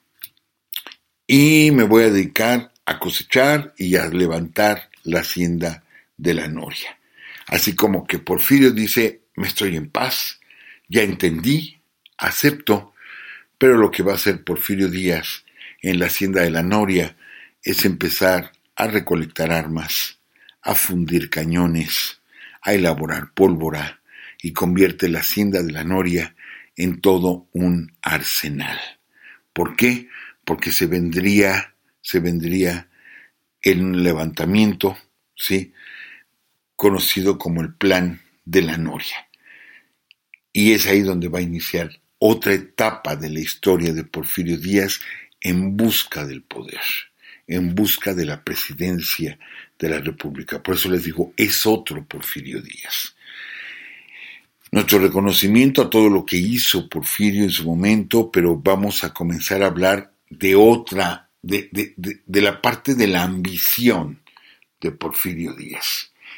y me voy a dedicar a cosechar y a levantar la hacienda de la Noria. Así como que Porfirio dice, me estoy en paz, ya entendí, acepto, pero lo que va a hacer Porfirio Díaz en la hacienda de la Noria es empezar a recolectar armas, a fundir cañones, a elaborar pólvora, y convierte la hacienda de la Noria en todo un arsenal. ¿Por qué? Porque se vendría se vendría en un levantamiento, ¿sí?, conocido como el Plan de la Noria. Y es ahí donde va a iniciar otra etapa de la historia de Porfirio Díaz en busca del poder, en busca de la presidencia de la República. Por eso les digo, es otro Porfirio Díaz. Nuestro reconocimiento a todo lo que hizo Porfirio en su momento, pero vamos a comenzar a hablar de otra De, de, de, de la parte de la ambición de Porfirio Díaz.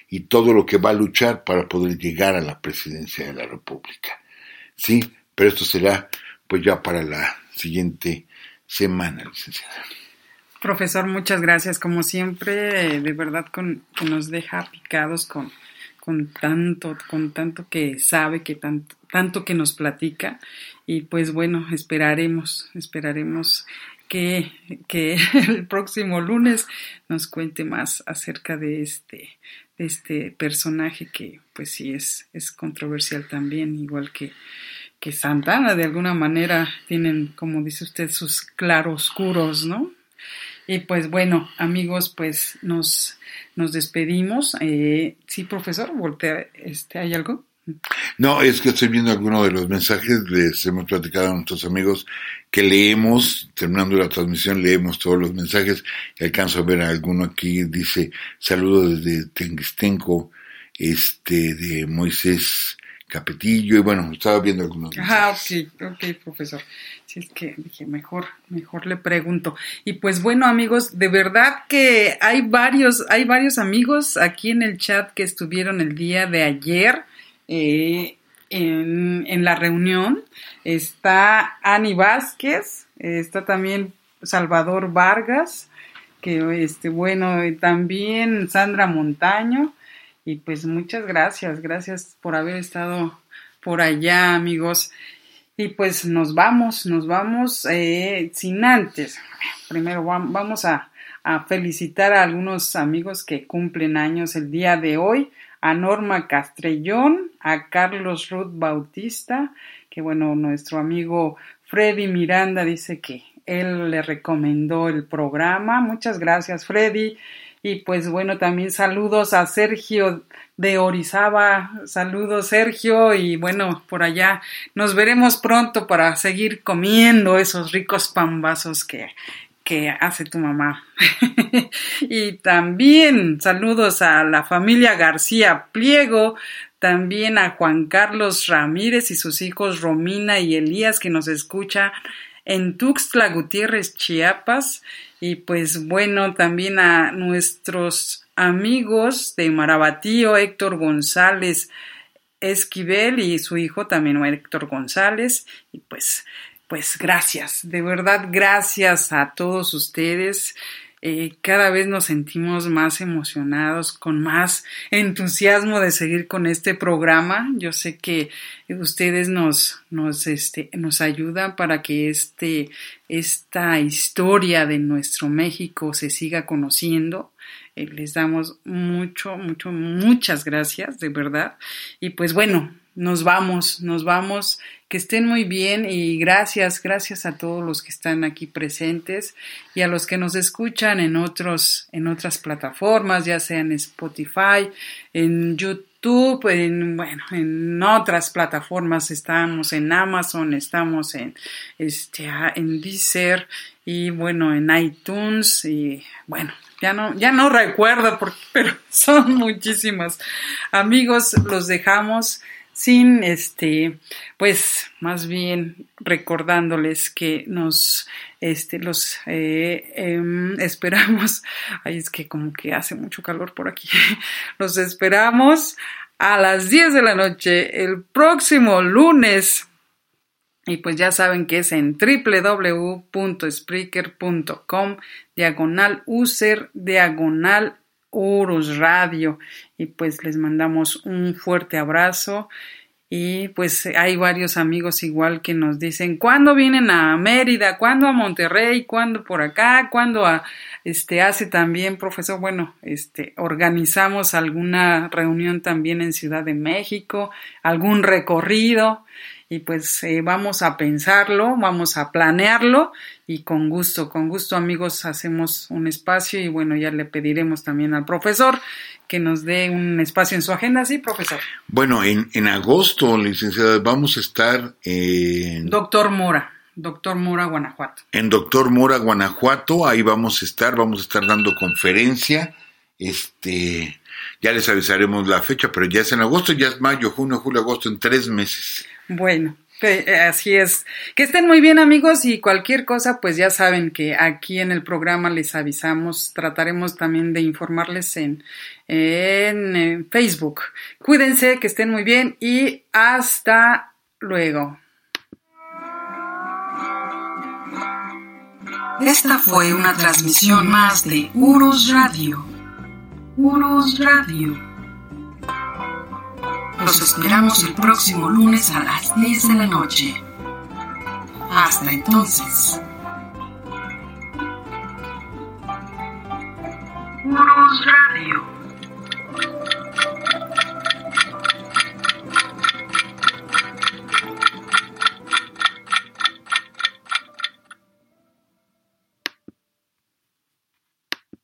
y todo lo que va a luchar para poder llegar a la presidencia de la República. Sí, pero esto será pues ya para la siguiente semana, licenciada. Profesor, muchas gracias, como siempre, de verdad con, que nos deja picados con, con tanto, con tanto que sabe, que tanto, tanto que nos platica, y pues bueno, esperaremos, esperaremos que, que el próximo lunes nos cuente más acerca de este, de este personaje que pues sí es, es controversial también, igual que que Santana, de alguna manera tienen, como dice usted, sus claroscuros, ¿no? Y pues bueno, amigos, pues nos, nos despedimos. Eh, sí, profesor, voltea, este, ¿hay algo? No, es que estoy viendo algunos de los mensajes, les hemos platicado a nuestros amigos que leemos, terminando la transmisión, leemos todos los mensajes, y alcanzo a ver a alguno aquí, dice, saludos desde Tenguistenco, este, de Moisés Capetillo, y bueno, estaba viendo algunos mensajes. Ah, ok, ok, profesor. Sí, es que dije, mejor, mejor le pregunto. Y pues bueno, amigos, de verdad que hay varios, hay varios amigos aquí en el chat que estuvieron el día de ayer eh, en, en la reunión. Está Ani Vázquez, está también Salvador Vargas, que este, bueno, también Sandra Montaño. Y pues muchas gracias, gracias por haber estado por allá, amigos. Y pues nos vamos, nos vamos eh, sin antes. Primero vamos a, a felicitar a algunos amigos que cumplen años el día de hoy. A Norma Castrellón, a Carlos Ruth Bautista, que bueno, nuestro amigo Freddy Miranda dice que él le recomendó el programa. Muchas gracias, Freddy. Y pues bueno, también saludos a Sergio de Orizaba, saludos Sergio, y bueno, por allá nos veremos pronto para seguir comiendo esos ricos pambazos que, que hace tu mamá. Y también saludos a la familia García Pliego, también a Juan Carlos Ramírez y sus hijos Romina y Elías, que nos escucha en Tuxtla Gutiérrez, Chiapas. Y pues bueno, también a nuestros amigos de Marabatío, Héctor González Esquivel y su hijo también Héctor González. Y pues, pues gracias, de verdad gracias a todos ustedes. Eh, cada vez nos sentimos más emocionados, con más entusiasmo de seguir con este programa. Yo sé que ustedes nos, nos, este, nos ayudan para que este, esta historia de nuestro México se siga conociendo. Eh, les damos mucho, mucho, muchas gracias, de verdad. Y pues bueno, nos vamos, nos vamos. Que estén muy bien y gracias, gracias a todos los que están aquí presentes y a los que nos escuchan en otros, en otras plataformas, ya sea en Spotify, en YouTube, en, bueno, en otras plataformas. Estamos en Amazon, estamos en, este, en Deezer y bueno, en iTunes y bueno, ya no, ya no recuerdo, porque, pero son muchísimas. Amigos, los dejamos sin este, pues más bien recordándoles que nos, este, los eh, eh, esperamos. Ay, es que como que hace mucho calor por aquí. Los esperamos a las diez de la noche el próximo lunes. Y pues ya saben que es en doble u doble u doble u punto spreaker punto com diagonal user diagonal Urus Radio. Y pues les mandamos un fuerte abrazo. Y pues hay varios amigos igual que nos dicen ¿cuándo vienen a Mérida? ¿Cuándo a Monterrey? ¿Cuándo por acá? ¿Cuándo a este hace también, profesor? Bueno, este organizamos alguna reunión también en Ciudad de México, algún recorrido. Y pues eh, vamos a pensarlo, vamos a planearlo y con gusto, con gusto amigos hacemos un espacio y bueno, ya le pediremos también al profesor que nos dé un espacio en su agenda, ¿sí, profesor? Bueno, en, en agosto, licenciada, vamos a estar en... Doctor Mora, Doctor Mora, Guanajuato. En Doctor Mora, Guanajuato, ahí vamos a estar, vamos a estar dando conferencia, este, ya les avisaremos la fecha, pero ya es en agosto, ya es mayo, junio, julio, agosto, en tres meses. Bueno, Así es. Que estén muy bien, amigos, y cualquier cosa, pues ya saben que aquí en el programa les avisamos. Trataremos también de informarles en, en, en Facebook. Cuídense, que estén muy bien y hasta luego. Esta fue una transmisión más de Urus Radio. Urus Radio. Los esperamos el próximo lunes a las diez de la noche. Hasta entonces. Urus Radio.